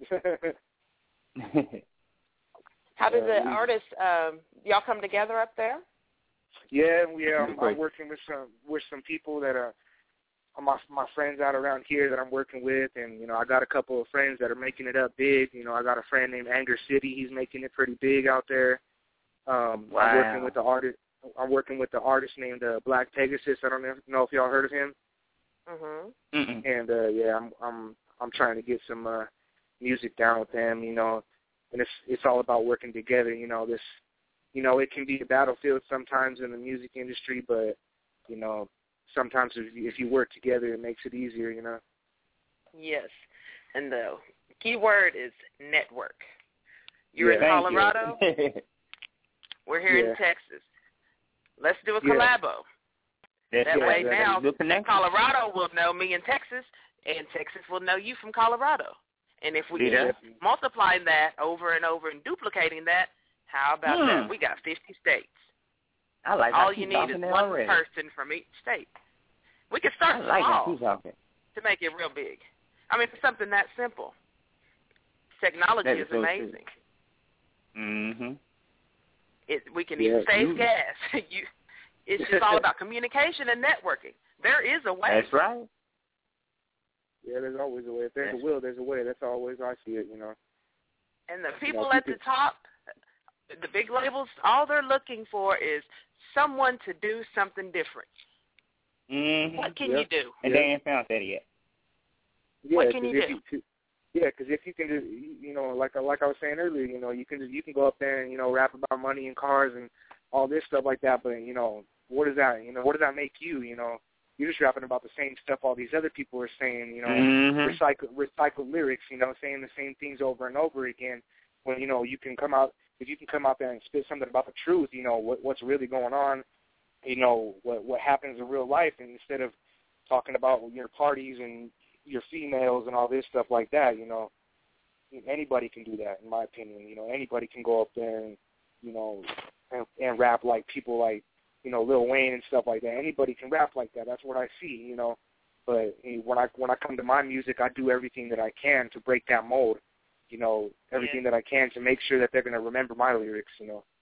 how do Yeah, the we- artists, um, y'all come together up there? Yeah, we um, Great. I'm working with some with some people that are my my friends out around here that I'm working with, and you know I got a couple of friends that are making it up big. You know I got a friend named Anger City. He's making it pretty big out there. Um, Wow. I'm working with the artist. I'm working with the artist named uh, Black Pegasus. I don't know if y'all heard of him. Mhm. Mm-mm. And uh, yeah, I'm I'm I'm trying to get some uh, music down with them. You know, and it's it's all about working together. You know this. You know, it can be a battlefield sometimes in the music industry, but, you know, sometimes if you, if you work together, it makes it easier, you know. Yes. And the key word is network. You're Yeah. in Thank Colorado. you. We're here Yeah. in Texas. Let's do a Yeah. collabo. That's That it. way exactly. now Good connection. Colorado will know me in Texas, and Texas will know you from Colorado. And if we See keep that? multiplying that over and over and duplicating that, how about Hmm. that? We got fifty states. I like how All she's you need talking is there one already. person from each state. We can I start like how small she's talking. to make it real big. I mean, for something that simple. Technology That is is so true. amazing. Mm-hmm. It, we can Yeah, even save you- gas. you, it's just all about communication and networking. There is a way. That's right. Yeah, there's always a way. If there's a will, there's a way. That's always I see it, you know. And the people you know, at the top, the big labels, all they're looking for is someone to do something different. Mm-hmm. What can yep. you do? And yep. they ain't found that yet. Yeah, what can you if do? You, yeah, because if you can just, you know, like like I was saying earlier, you know, you can just, you can go up there and, you know, rap about money and cars and all this stuff like that, but, you know, what does that, you know, what does that make you, you know? You're just rapping about the same stuff all these other people are saying, you know, mm-hmm. recycle, recycled lyrics, you know, saying the same things over and over again. When, you know, you can come out, if you can come out there and spit something about the truth, you know, what, what's really going on, you know, what what happens in real life, and instead of talking about your parties and your females and all this stuff like that, you know, anybody can do that, in my opinion. You know, anybody can go up there and, you know, and, and rap like people like, you know, Lil Wayne and stuff like that. Anybody can rap like that. That's what I see, you know. But when I when I come to my music, I do everything that I can to break that mold. You know, everything yeah. that I can to make sure that they're going to remember my lyrics, you know.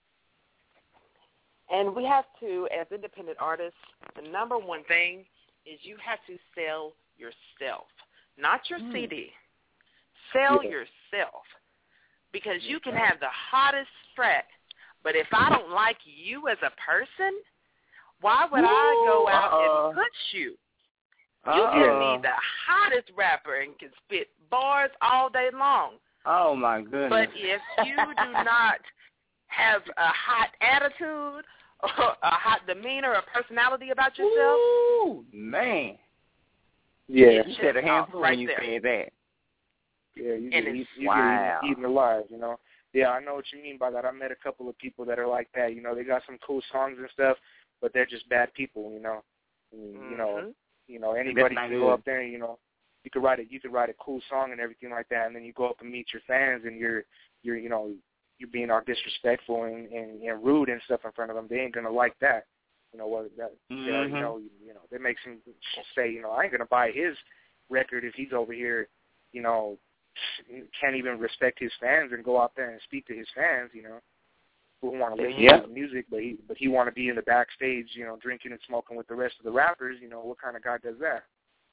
And we have to, as independent artists, the number one thing is you have to sell yourself, not your mm. C D. Sell yeah. yourself, because you can have the hottest track, but if I don't like you as a person, why would Ooh, I go out uh-uh. and push you? You uh-uh. can be the hottest rapper and can spit bars all day long. Oh, my goodness. But if you do not have a hot attitude or a hot demeanor or personality about yourself. Ooh, man. Yeah. You said a handful right when you there. said that. Yeah, you and get, you, you wow. get eaten alive, you know. Yeah, I know what you mean by that. I met a couple of people that are like that. You know, they got some cool songs and stuff, but they're just bad people, you know. And, mm-hmm. You know, you know, anybody can go good. up there and, you know, you could write it. You could write a cool song and everything like that, and then you go up and meet your fans, and you're, you're, you know, you're being all disrespectful and, and, and rude and stuff in front of them. They ain't gonna like that. You know what? That mm-hmm. you know, you know, you know, that makes them say, you know, I ain't gonna buy his record if he's over here, you know, can't even respect his fans and go out there and speak to his fans. You know, who want to listen yeah. to his music, but he, but he want to be in the backstage, you know, drinking and smoking with the rest of the rappers. You know, what kind of guy does that?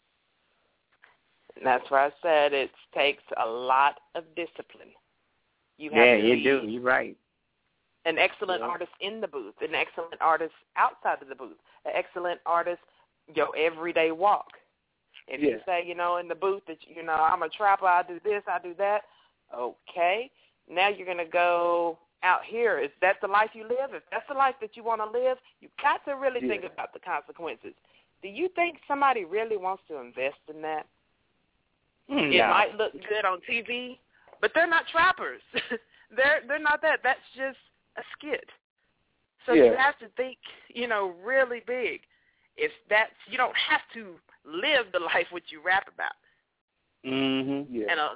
And that's why I said it takes a lot of discipline. You have yeah, to you be do. You're right. An excellent yeah. artist in the booth, an excellent artist outside of the booth, an excellent artist your everyday walk. If yeah. you say, you know, in the booth that, you know, I'm a trapper, I do this, I do that, okay. Now you're going to go out here. Is that the life you live? If that's the life that you want to live, you've got to really yeah. think about the consequences. Do you think somebody really wants to invest in that? Mm, it no. might look good on T V, but they're not trappers. they're they're not that. That's just a skit. So yeah. you have to think, you know, really big. If that's, you don't have to live the life what you rap about. Mm-hmm. Yeah. And, uh,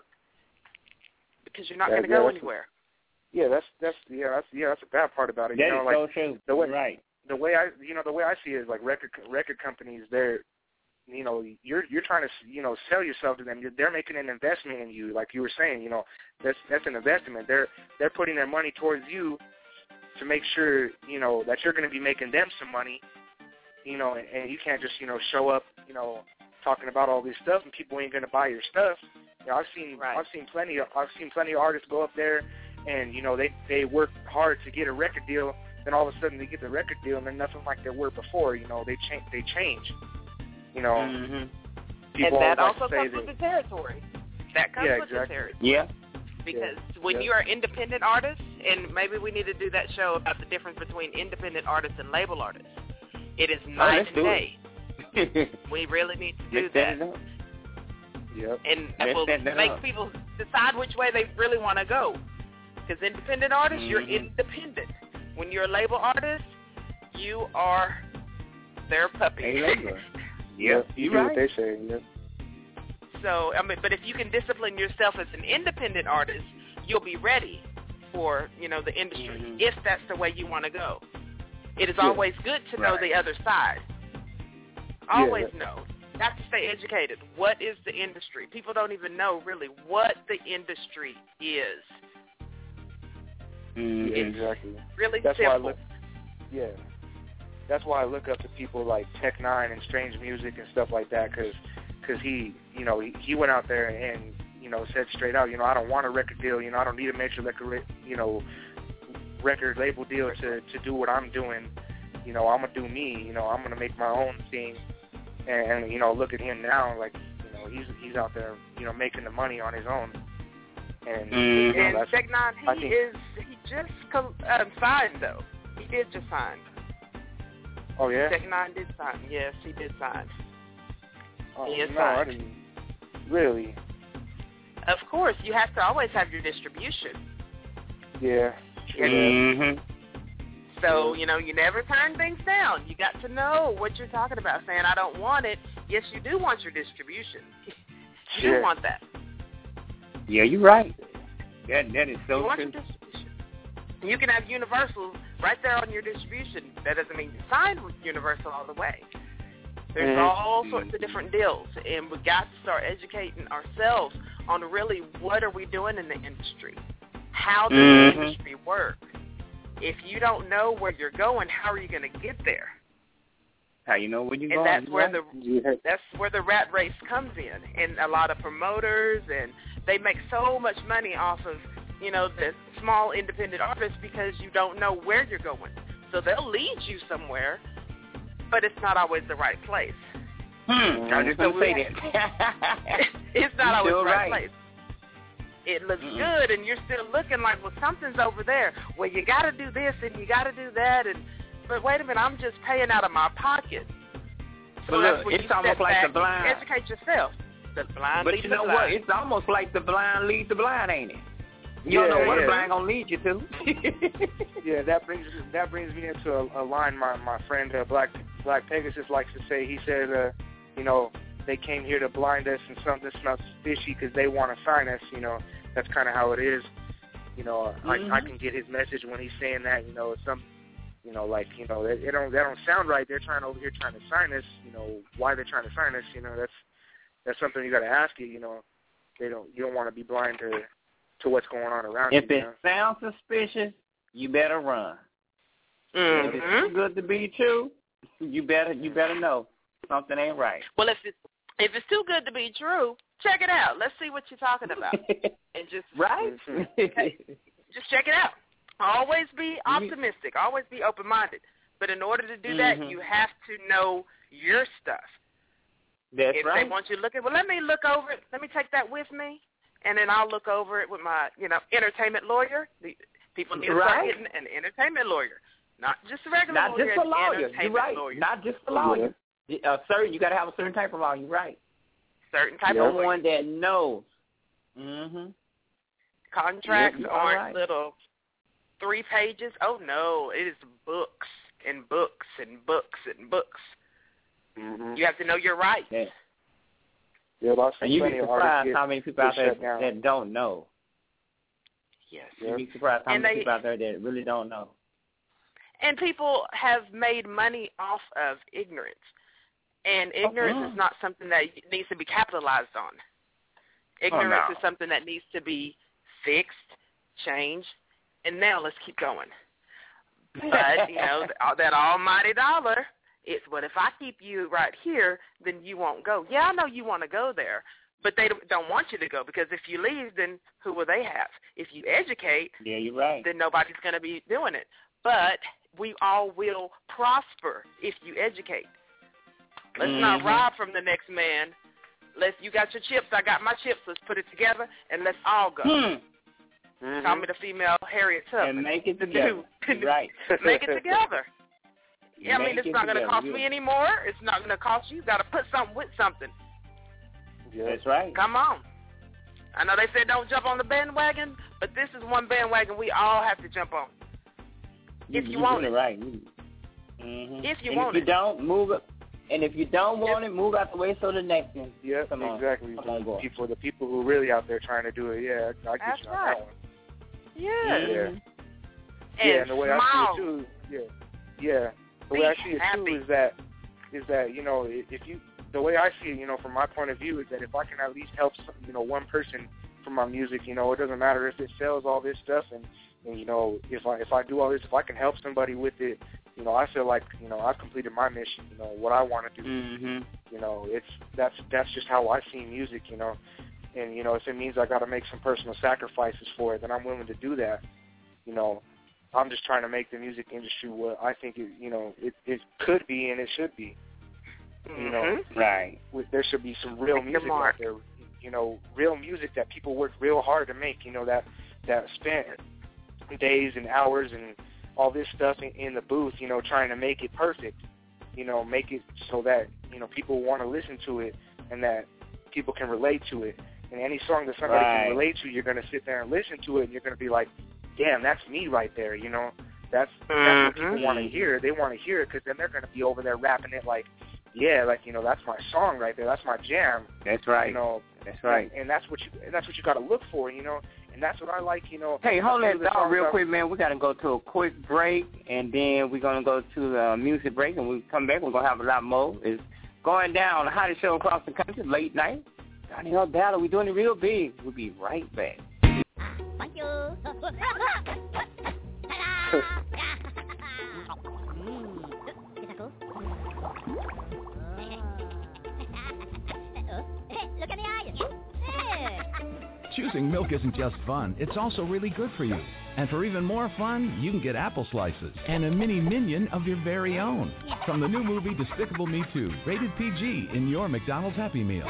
because you're not yeah, going to yeah, go that's anywhere. A, yeah, that's that's yeah, that's yeah, that's a bad part about it. That you know, is like so true. the way, you're right. The way I, you know, the way I see it is like record record companies. They're, you know, you're you're trying to, you know, sell yourself to them. You're, they're making an investment in you, like you were saying. You know, that's that's an investment. They're they're putting their money towards you to make sure, you know, that you're going to be making them some money. You know, and, and you can't just, you know, show up, you know, talking about all this stuff and people ain't going to buy your stuff. You know, I've seen right. I've seen plenty of I've seen plenty of artists go up there and, you know, they they work hard to get a record deal. Then all of a sudden they get the record deal and they're nothing like they were before. You know, they change. They change. You know, mm-hmm. people and that always like also to say comes with that, the territory. That comes yeah, with exactly. the territory. Yeah. Because yeah. when yeah. you are independent artists, and maybe we need to do that show about the difference between independent artists and label artists. It is night and day. We really need to do Let's that. set it up. Yep. And Let's will set that make up. people decide which way they really want to go. Because independent artists, mm-hmm. you're independent. When you're a label artist, you are their puppy. A label. Yep. You You do right. what they say. Yep. So, I mean, but if you can discipline yourself as an independent artist, you'll be ready for, you know, the industry, mm-hmm. if that's the way you want to go. It is Yeah. always good to know Right. the other side. Always Yeah. know. Got to stay educated. What is the industry? People don't even know, really, what the industry is. Mm-hmm. Yeah, exactly. Really That's why I simple. look. Yeah. That's why I look up to people like Tech Nine and Strange Music and stuff like that, because because he, you know, he, he went out there and, you know, said straight out, you know, I don't want a record deal, you know, I don't need a major record, you know, record label deal to, to do what I'm doing. You know, I'm going to do me, you know, I'm going to make my own thing. And, and, you know, look at him now, like, you know, he's he's out there, you know, making the money on his own. And, Mm-hmm. you know, and Tech Nine, he think, is, he just um, signed, though. He did just sign. Oh, yeah? Tech Nine did sign. Yes, he did sign. Oh, he is no, signed. I didn't. Really? Of course, you have to always have your distribution. Yeah. Mm-hmm. So, you know, you never turn things down. You got to know what you're talking about, saying, I don't want it. Yes, you do want your distribution. You Yeah. do want that. Yeah, you're right. That that is so you want true. your distribution. You can have Universal right there on your distribution. That doesn't mean you signed with Universal all the way. There's Mhm. all sorts of different deals, and we've got to start educating ourselves on really what are we doing in the industry. How does Mhm. the industry work? If you don't know where you're going, how are you going to get there? How you know where you're And going? that's you're where right. the that's where the rat race comes in, and a lot of promoters, and they make so much money off of, you know, the small independent artists because you don't know where you're going. So they'll lead you somewhere, but it's not always the right place. Hmm. I was just So gonna say we- that. It's not You're always still the right, right. place. It looks Mm-mm. good, and you're still looking like, well, something's over there. Well, you got to do this, and you got to do that, and but wait a minute, I'm just paying out of my pocket. So Well, that's look, when it's you almost step like back the blind- and educate yourself. The blind But lead you the know blind. what? It's almost like the blind lead the blind, ain't it? You Yeah, don't know what yeah. the blind gonna lead you to. Yeah, that brings that brings me into a, a line my my friend uh, Black Black Pegasus likes to say. He said, uh, you know, they came here to blind us and something smells fishy because they want to sign us. You know, that's kind of how it is. You know, Mhm. I I can get his message when he's saying that. You know, it's some, you know, like you know, it, it don't that don't sound right. They're trying over here trying to sign us. You know, why they're trying to sign us. You know, that's that's something you got to ask you. You know, they don't you don't want to be blind to to what's going on around If you. it you know? sounds suspicious, you better run. If it's Mhm. too good to be true, you better you better know something ain't right. Well, if it's if it's too good to be true, check it out. Let's see what you're talking about, and just Right? just check it out. Always be optimistic. Always be open-minded. But in order to do that, Mhm. you have to know your stuff. That's if right. they want you to look at, well, let me look over it. Let me take that with me, and then I'll look over it with my, you know, entertainment lawyer. The, people need to start Right. getting an entertainment lawyer, not just a regular Not lawyer. just a an lawyer. You're entertainment right. Lawyer. Not just a lawyer. Uh, sir, you got to have a certain type of lawyer. You're right. Certain type of lawyer. Someone that knows. Mm-hmm. Contracts You're- you're all aren't right. little three pages. Oh, no, it is books and books and books and books. Mm-hmm. You have to know your rights. Yeah. Yeah, well, I've seen And you'd plenty be of artists surprised get- how many people out get there shut down. that don't know. Yes. You'd be surprised how And many they- people out there that really don't know. And people have made money off of ignorance. And ignorance yeah. is not something that needs to be capitalized on. Ignorance no. is something that needs to be fixed, changed, and now let's keep going. But, you know, th- that almighty dollar, it's what if I keep you right here, then you won't go. Yeah, I know you want to go there, but they don't- don't want you to go because if you leave, then who will they have? If you educate, Yeah, you're right. then nobody's going to be doing it. But we all will prosper if you educate. Let's not Mhm. rob from the next man. Let's. You got your chips, I got my chips. Let's put it together and let's all go. Hmm. Mm-hmm. Call me the female Harriet Tubman. And make it The together. dude. Right. Make it together. Yeah, I mean, Make it's it not going to together. cost You- me any more. It's not going to cost you. You got to put something with something. Yeah. That's right. Come on. I know they said don't jump on the bandwagon, but this is one bandwagon we all have to jump on. If you you're want really it. right. Mm-hmm. If you and want if it. you don't, move it. And if you don't want it, move out the way so the next one. Yeah, Come on. exactly. Come on, boy. People, the people who are really out there trying to do it, yeah, I, I get That's you on right. that one. Yeah. Yeah. And yeah, and the way smile. I see it too, yeah, yeah. The Be way I see it happy. too is that, is that you know, i- if you, the way I see it, you know, from my point of view, is that if I can at least help, some, you know, one person from my music, you know, it doesn't matter if it sells all this stuff, and, and you know, if I if I do all this, if I can help somebody with it, you know, I feel like, you know, I've completed my mission, you know, what I want to do. Mm-hmm. You know, it's that's that's just how I see music, you know. And, you know, if it means I got to make some personal sacrifices for it, then I'm willing to do that. You know, I'm just trying to make the music industry what I think, it, you know, it, it could be and it should be. Mm-hmm. You know, right. With, there should be some real Make music your mark. out there. You know, real music that people work real hard to make. You know, that that spent days and hours and all this stuff in, in the booth. You know, trying to make it perfect. You know, make it so that, you know, people want to listen to it and that people can relate to it. And any song that somebody Right. can relate to, you're going to sit there and listen to it, and you're going to be like, damn, that's me right there, you know. That's, that's what people want to hear. They want to hear it because then they're going to be over there rapping it like, yeah, like, you know, that's my song right there. That's my jam. That's right. You know, That's right. And, and that's what you and that's what you got to look for, you know. And that's what I like, you know. Hey, hold Some of that the thought songs real I- quick, man. We got to go to a quick break, and then we're going to go to the music break, and when we come back, we're going to have a lot more. It's going down, the hottest show across the country, late night. Johnny L. Dalla, we're doing it real big. We'll be right back. Thank you. Look in the eyes. Choosing milk isn't just fun, it's also really good for you. And for even more fun, you can get apple slices and a mini minion of your very own. From the new movie Despicable Me two, rated P G in your McDonald's Happy Meal.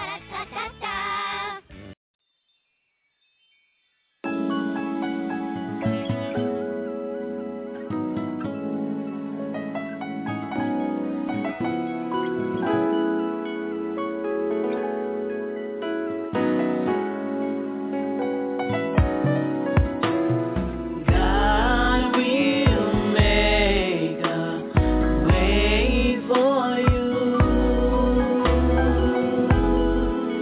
God will make a way for you.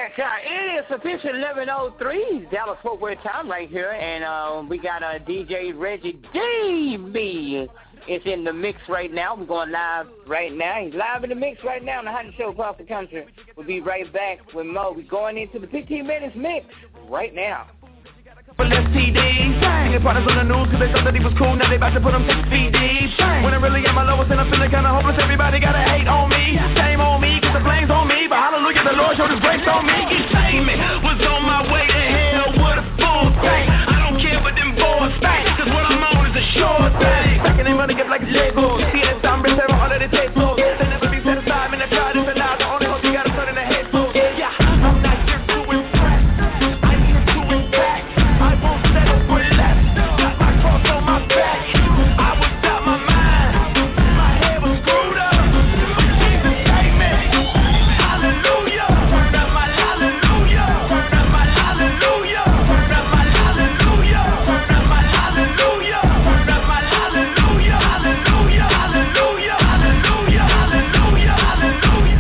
right, y'all. It is official eleven oh three, Dallas Fort Worth time right here, and uh, we got uh, D J Reggie D B is in the mix right now. We're going live right now. He's live in the mix right now on the Hottest Show across the country. We'll be right back with Mo. We're going into the fifteen minutes mix right now. L S T D, singing partners on the news cause they thought that he was cool, now they about to put him six feet deep. When I really at my lowest and I'm feeling kinda hopeless, everybody gotta hate on me. Shame on me, cause the blame's on me, but hallelujah, the Lord showed his grace on me. Entertainment was on my way to hell with a full tank. I don't care what them boys think, cause what I'm on is a sure thing. Stacking their money up like Legos, see that time, bring several all of the tables. They never be satisfied, man, I tried this and now the only hope you got a foot in the head, so yeah, I'm not here to impress, I'm here to impact. I won't settle for less. Got my cross on my back. I was out my mind. My head was screwed up. Jesus saved me. Hallelujah. Turn up my hallelujah. Turn up my hallelujah. Turn up my hallelujah. Turn up my hallelujah. Turn up my hallelujah. Hallelujah. Hallelujah. Hallelujah. Hallelujah. Hallelujah.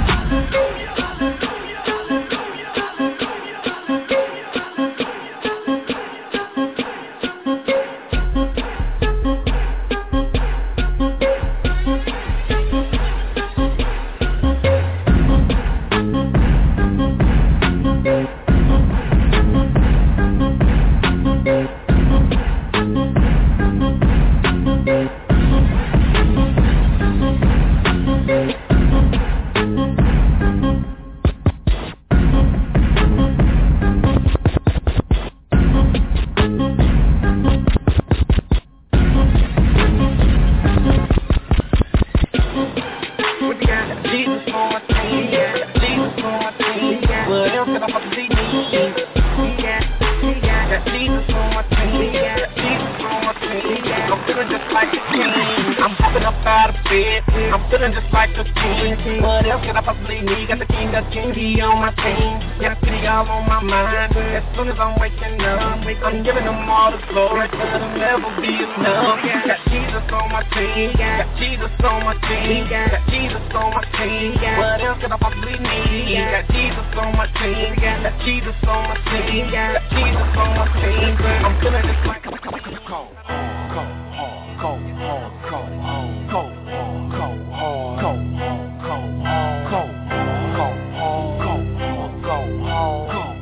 I'm giving them all the glory, cause it'll never be enough. Got Jesus on my team, got Jesus on my team, got Jesus on my team. What else could I possibly need? Got Jesus on my team, got Jesus on my team, got Jesus on my team. I'm feeling just like I'm cold, cold, cold, cold, cold, cold, cold, cold, cold, cold, cold, cold, cold, cold, cold, cold, cold.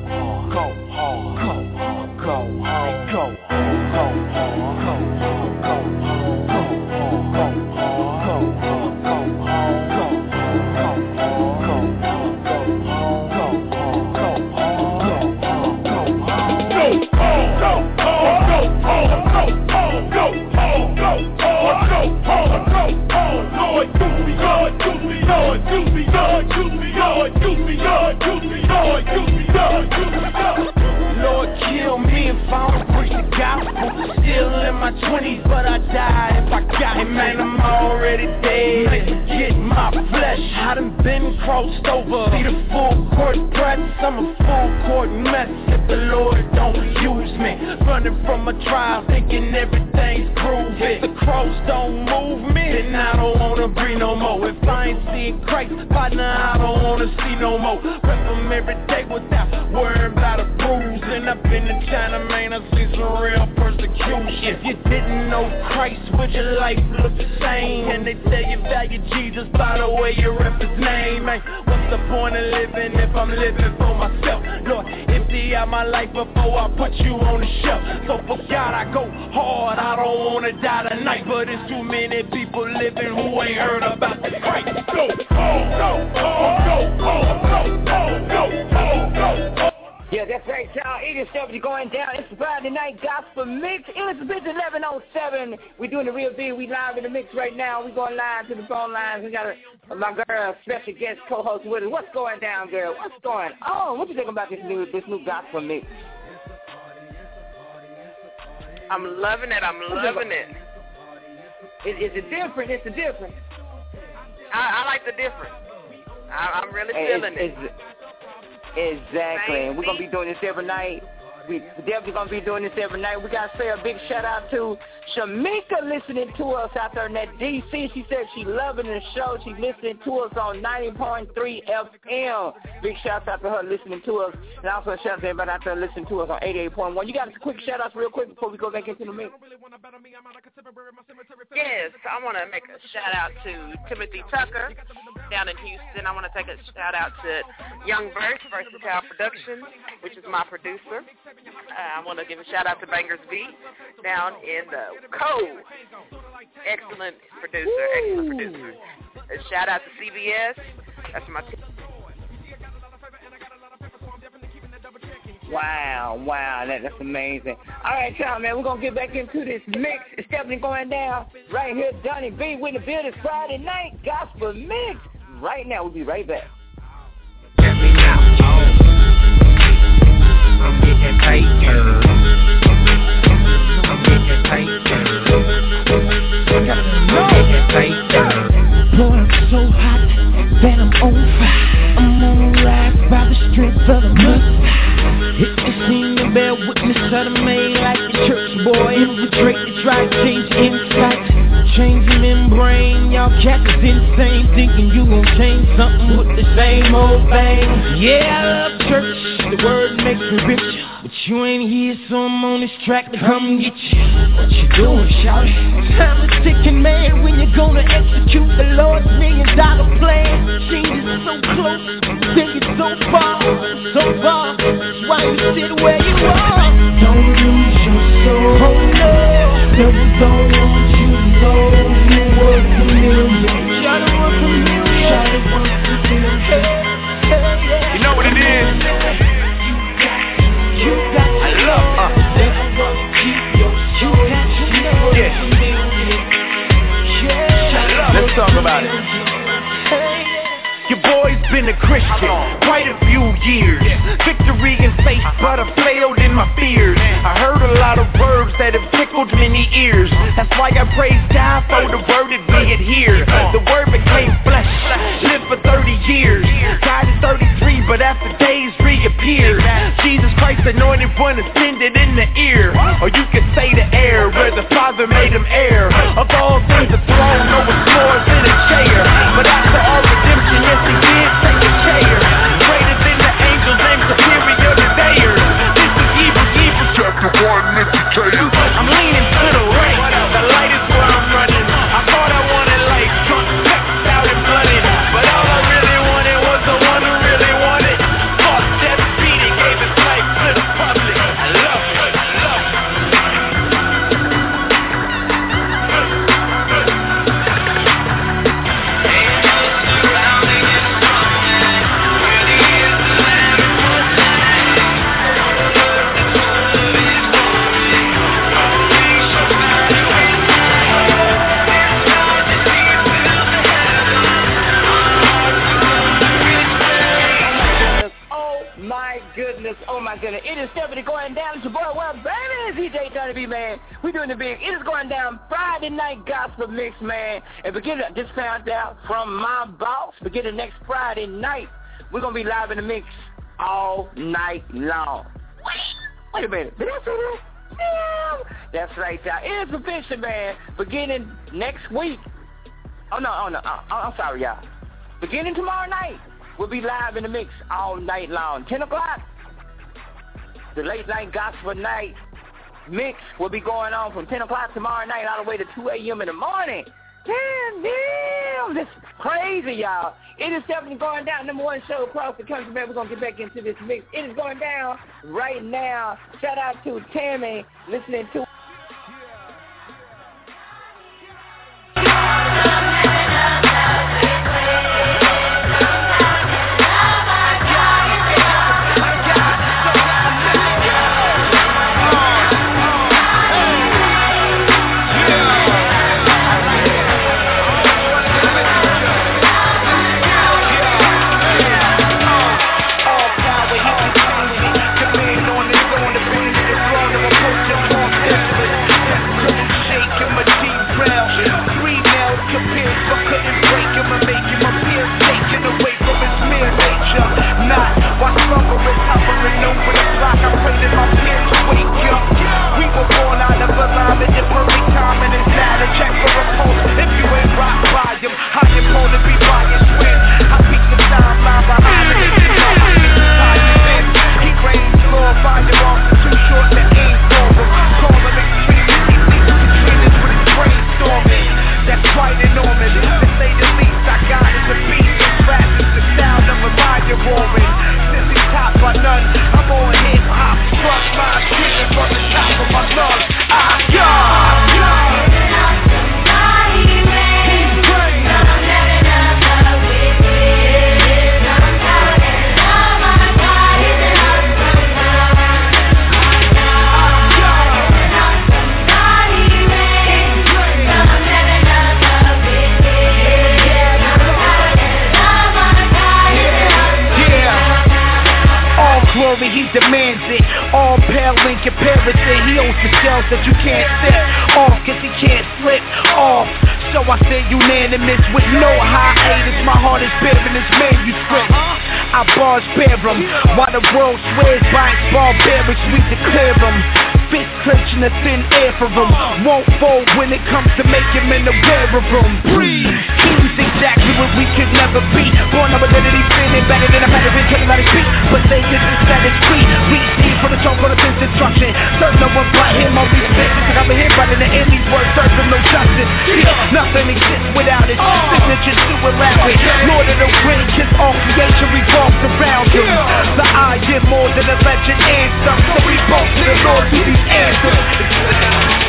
Lord, kill me if I don't preach the gospel. Still in my twenties, but I died if I got him, man, I'm already dead. Man, forget my flesh, I done been crossed over. See the full court press, I'm a full court mess. If the Lord don't use me, running from a trial, thinking everything's groovy. If the cross don't move me, then I don't wanna breathe no more. If I ain't seeing Christ, partner, I don't wanna see no more. Rep him every day without worrying about a bruise. And up in the China, man, I see some real persecution. If you didn't know Christ, would your life look the same? And they tell you value Jesus by the way you rep his name, man. What's the point of living if I'm living for myself? Lord, empty out my life before I put you on the shelf. So for God I go hard, I don't wanna die tonight. But there's too many people living who ain't heard about the Christ. Go, go, go, go, go, go, go, go, go, go, go. Yeah, that's right, y'all. It is W going down. It's the Friday Night Gospel Mix. Elizabeth eleven oh seven. We're doing the real deal. We live in the mix right now. We're going live to the phone lines. We got a, my girl, special guest co-host with us. What's going down, girl? What's going on? What you think about this new this new Gospel Mix? I'm loving it. I'm loving it. Is, is it different? It's a different. I, I like the different. I, I'm really Hey, feeling it's, it. It's, exactly. And we're going to be doing this every night. We definitely going to be doing this every night. We got to say a big shout out to Shamika listening to us out there in that D C. She said she loving the show. She's listening to us on ninety point three F M. Big shout out to her listening to us. And also a shout out to everybody out there listening to us on eighty-eight point one. You got a quick shout outs real quick before we go back into the mix? Yes, I want to make a shout out to Timothy Tucker down in Houston. I want to take a shout out to Young Verse, Versatile Productions, which is my producer. Uh, I want to give a shout out to Bangers Beat down in the Cove. Excellent producer, excellent producer. A shout out to C B S. That's my team. Wow, wow, that, that's amazing. All right, y'all, man, we're going to get back into this mix. It's definitely going down right here. Donnie B with the building Friday night gospel mix. Right now, we'll be right back. Let me now. I'm getting paper. I'm getting paper. I'm getting paper. Boy, I'm so hot that I'm on fire. I'm on a rise by the strength of the Most High. If you seen the bear witness of the made like the church boy, infiltrate the dry change insight, change the membrane. Y'all cats is insane, thinking you gon' change something with the same old thing. Yeah, I love church, the word makes me rich, but you ain't here, so I'm on this track to come get you. What you doing, shawty? Time is ticking, man. When you gonna execute the Lord's million dollar plan? Change is so close, then it's so far, so far. That's why you sit where you are. Don't lose your soul. Oh no, devil don't want you to know you worth a million. Try to work a million. Try to work a million. Hey, hey, yeah. You know what it is? You got to love uh. Keep your you got to know yeah. Yeah. Let's talk about it. Your boy's been a Christian quite a few years. Victory in faith, but I failed in my fears. I heard a lot of words that have tickled many ears. That's why I praise God for the word that be it here. The word became flesh, lived for thirty years. Died at thirty-three, but after days reappeared. Jesus Christ anointed one ascended in the ear. Or you could say the air, where the Father made him heir of all things, the throne, no one's more than a chair. But after all redemption, yes he did take a chair. Greater than the angels and superior to theirs. This is evil, evil chapter one, indicators. I'm leaning to the right, the light is where I'm running. I thought I wanted life, drunk, texted out and blooded. But all I really wanted was the one who really wanted. Fought death, beat it, gave his life to the public. I love it, I love it. Oh my goodness, it is definitely going down. It's your boy, well, baby, it's D J Donnie B, man. We doing the big. It is going down Friday night gospel mix, man. And beginning, just found out from my boss, beginning next Friday night, we're going to be live in the mix all night long. Wait, wait a minute. Did I say that? Yeah. That's right, y'all. It is official, man. Beginning next week. Oh, no, oh, no. Oh, I'm sorry, y'all. Beginning tomorrow night, we'll be live in the mix all night long. ten o'clock. The late night gospel night mix will be going on from ten o'clock tomorrow night all the way to two a.m. in the morning. Damn, damn, this is crazy, y'all. It is definitely going down. Number one show across the country, man. We're going to get back into this mix. It is going down right now. Shout out to Tammy listening to On the throne of a potion, demands it. All pale in comparison. He owns the shells that you can't sit off, cause he can't slip off. So I say unanimous with no hiatus. My heart is bearing this manuscript. I bars bear them, while the world swears by its barbarics, we declare them. Fist clenching the thin air for them. Won't fold when it comes to making men aware of them. Breathe. He's exactly what we could never be. Born of identity, feeling better than a matter of telling out his feet. But they just status free. Reach deep from the talk on the fence destruction. Serve no one but him, all these bitches. And I'm here running the end, these words serve them no justice. Yeah, nothing exists without it. Signatures to allow it. Lord of the Ring, cause all creation revolves around him. The I get more than a legend anthem. So we both to the Lord to these anthems.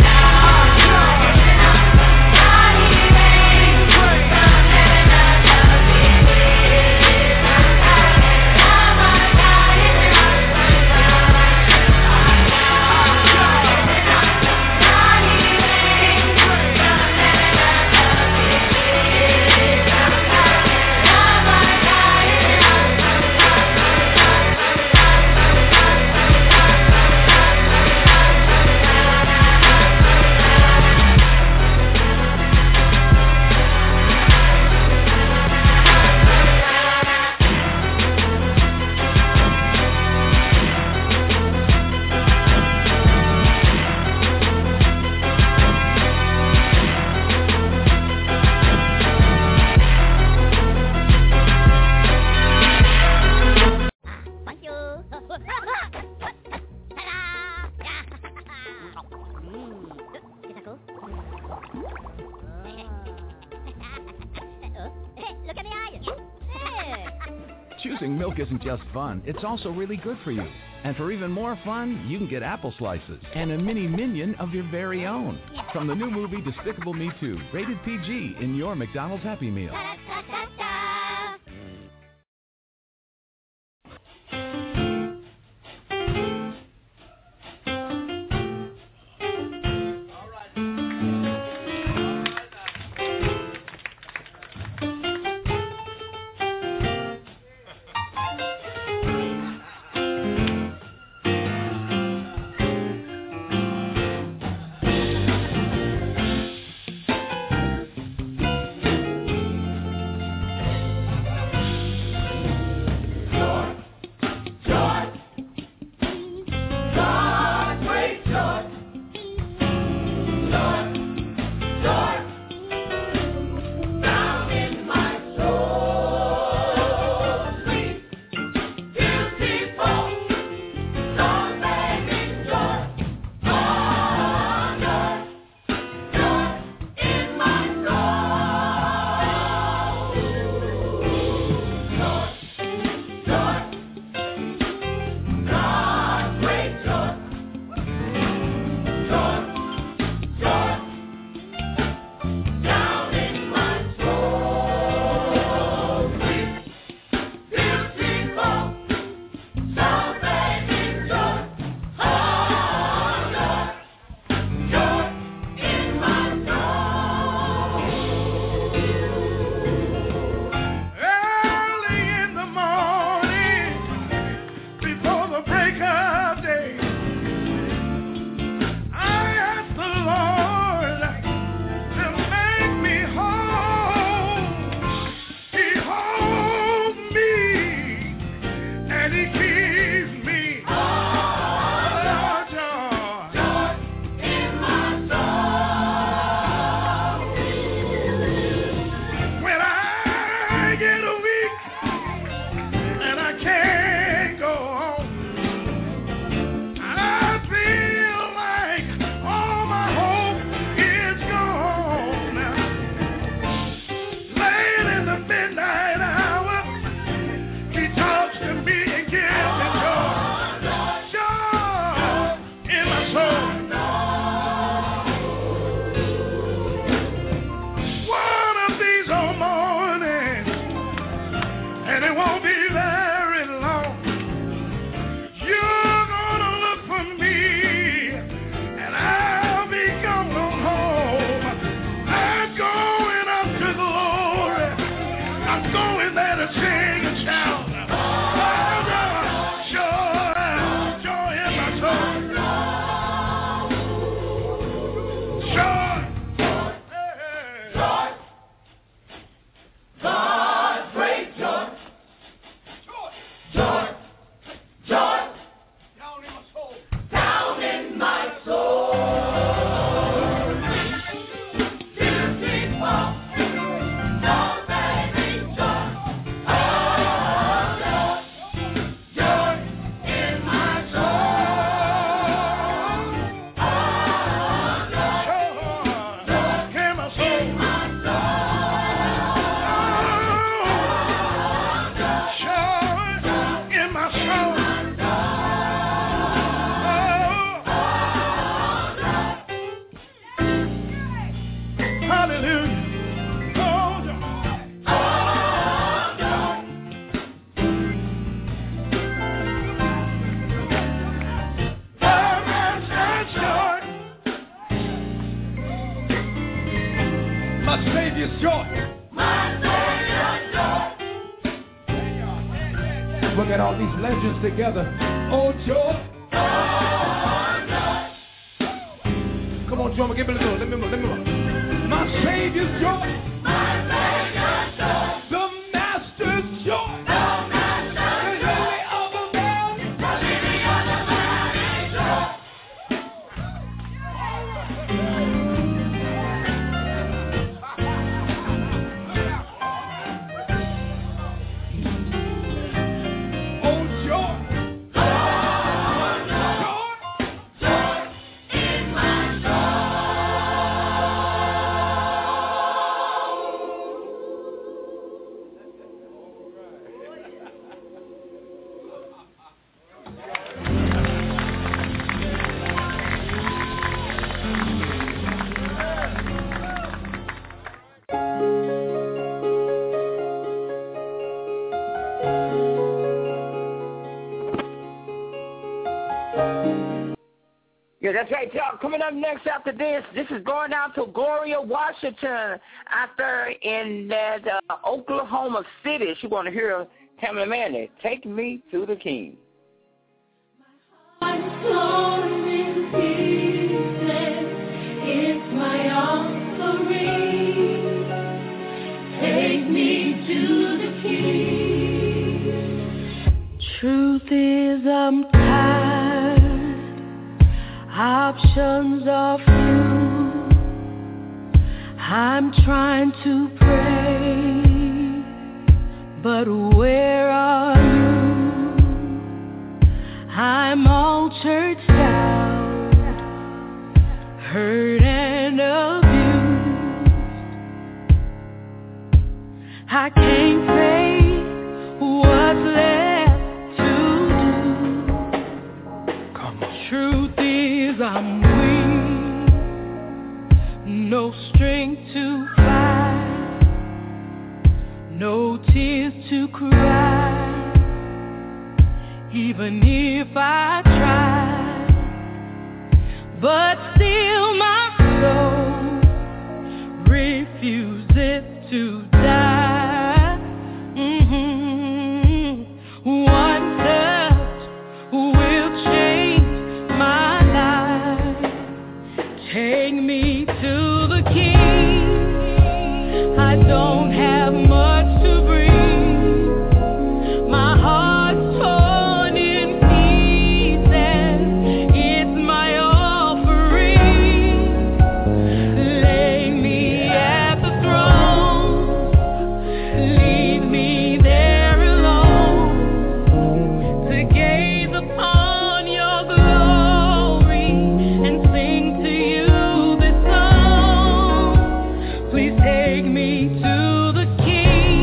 Choosing milk isn't just fun, it's also really good for you. And for even more fun, you can get apple slices and a mini minion of your very own. From the new movie Despicable Me two, rated P G in your McDonald's Happy Meal. Savior's joy. My Savior's joy. Look at all these legends together. Oh, joy. Oh, joy. Come on, drummer, give me a little. Let me let me My Savior's joy. My Savior's joy. The Master's joy. The Master's joy. The lily of the valley joy. Oh, joy. Yeah, that's right, y'all. Coming up next after this, this is going out to Gloria Washington out there in that uh, Oklahoma City. She want to hear Tammy Manning, Take Me to the King. I'm torn in pieces. It's my offering. Take me to the King. Truth is, I'm tired. Options are few. I'm trying to pray, but where are you? I'm all churched out, hurt and abused. I can't say what's left to do. Come on. Truth is, I'm weak, no strength to fight, no tears to cry. Even if I try, but still my soul refuses to die. Mm-hmm. One touch will change my life. Take me to the King. I don't have much to bring. My heart's torn in pieces. It's my offering. Lay me at the throne. Leave me there alone to gaze upon your glory and sing to you this song. Please take me to the King.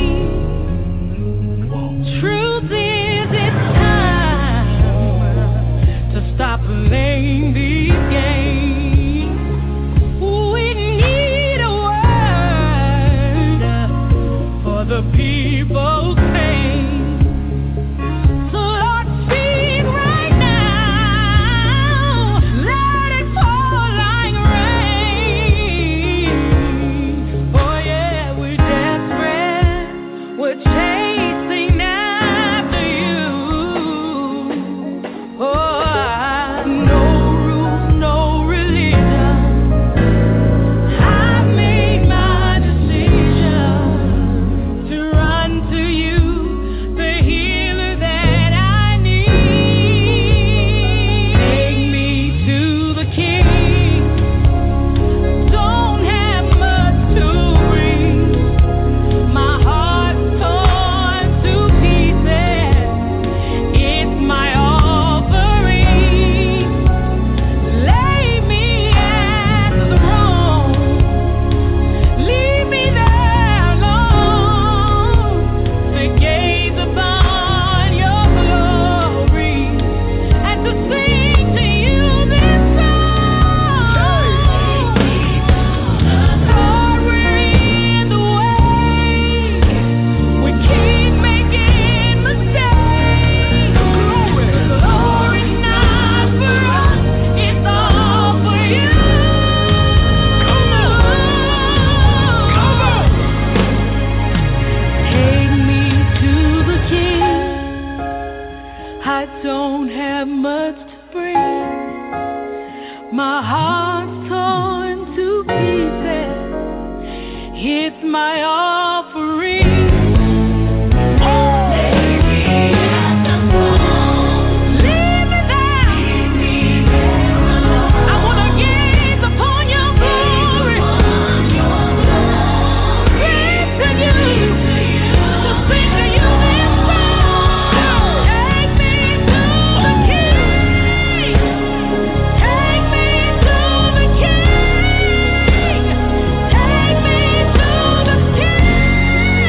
heart's torn to pieces. It's my offering. Take me to the king.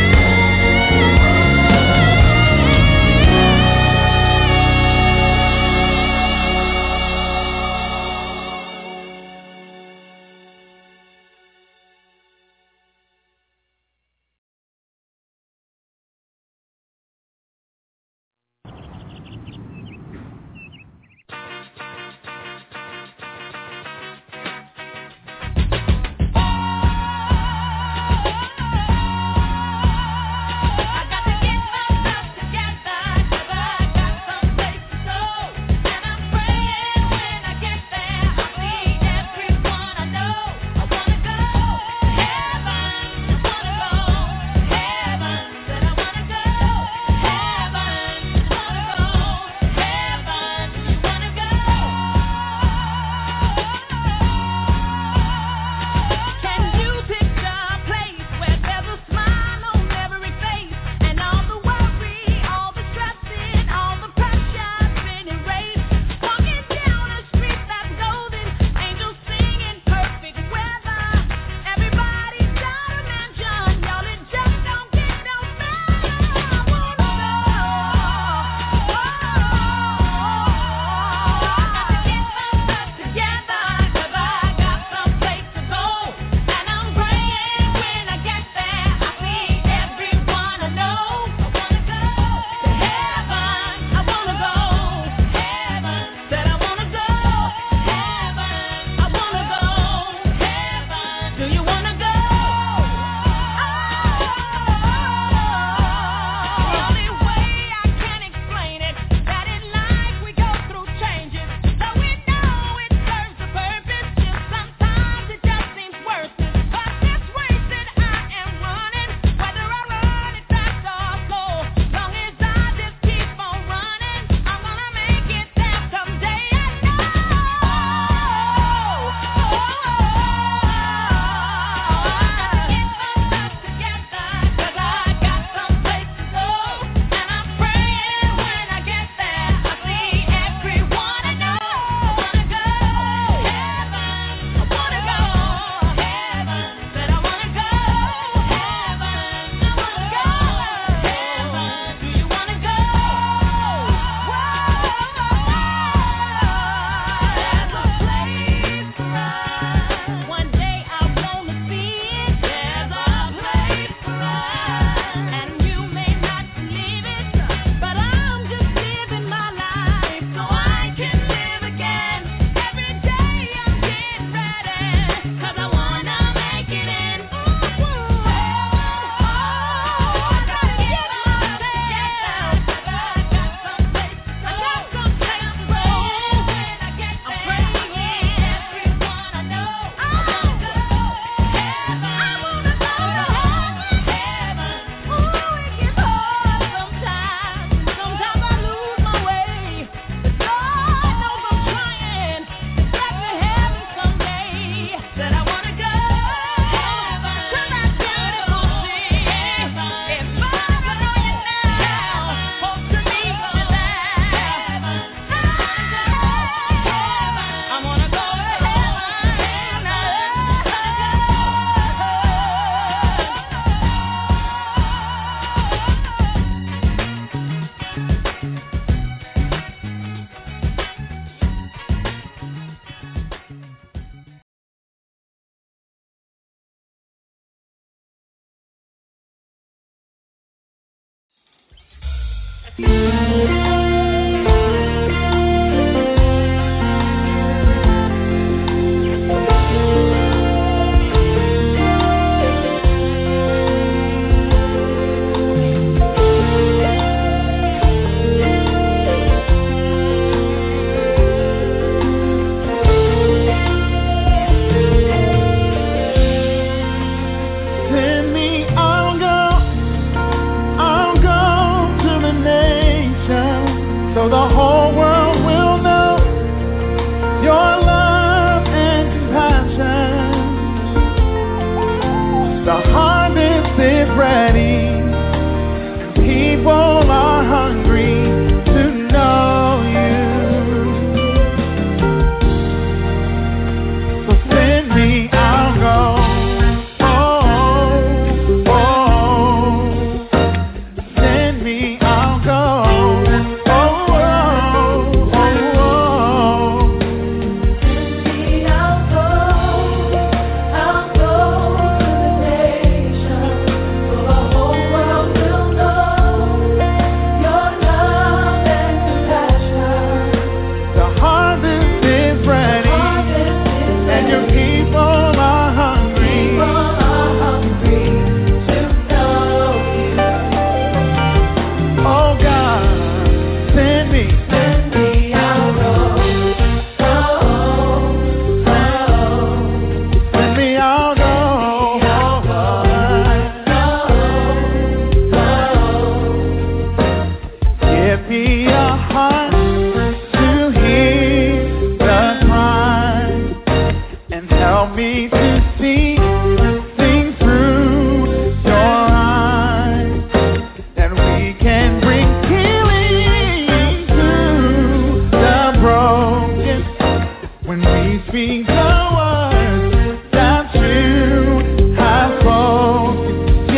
Help me to see things through your eyes, and we can bring healing to the broken when we speak the words that you have spoken.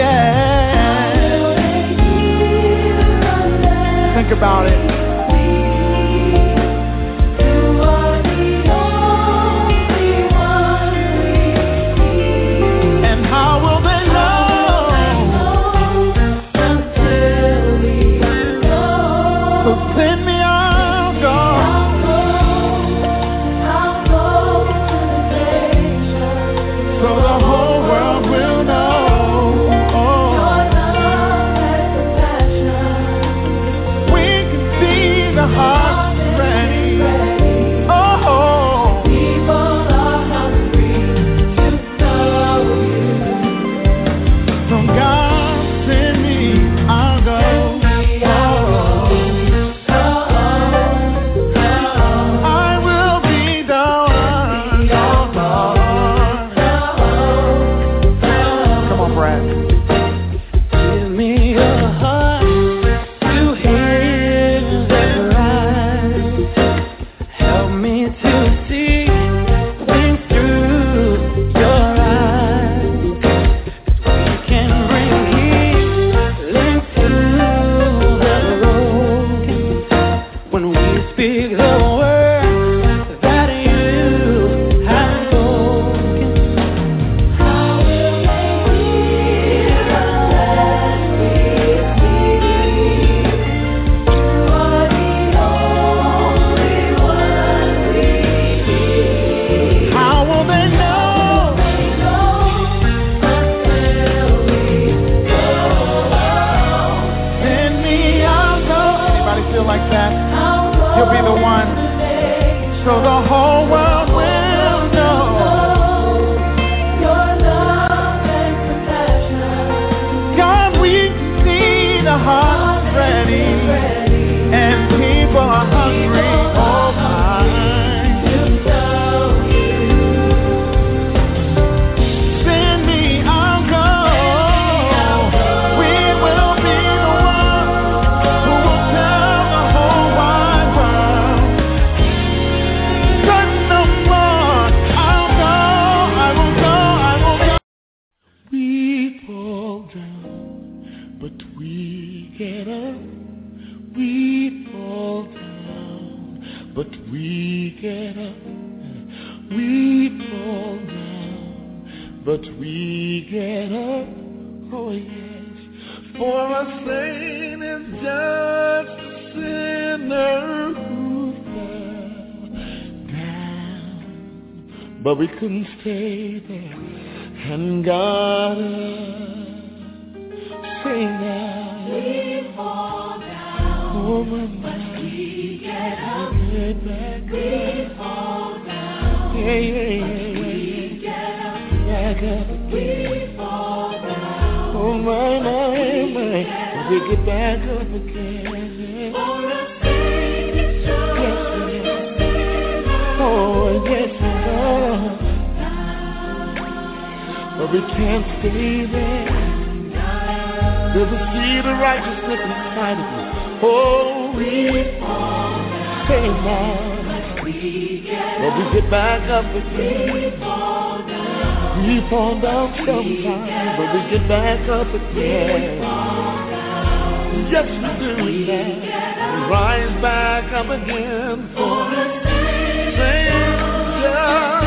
Yeah. Think about it. But we couldn't stay there, and God say now we fall down, oh my, but we get up, get back we up. Fall down, yeah, yeah, yeah, we get up, back up, we fall down, oh my, my, my, but we get back up again. For a Savior, yes, yes, oh yes. But we can't stay there. There's a seed of righteousness inside of you. Oh, we fall down, stay down. But we get back up again. We fall down sometimes, but we get back up again. Yes, we do that. We rise back up again for the Savior.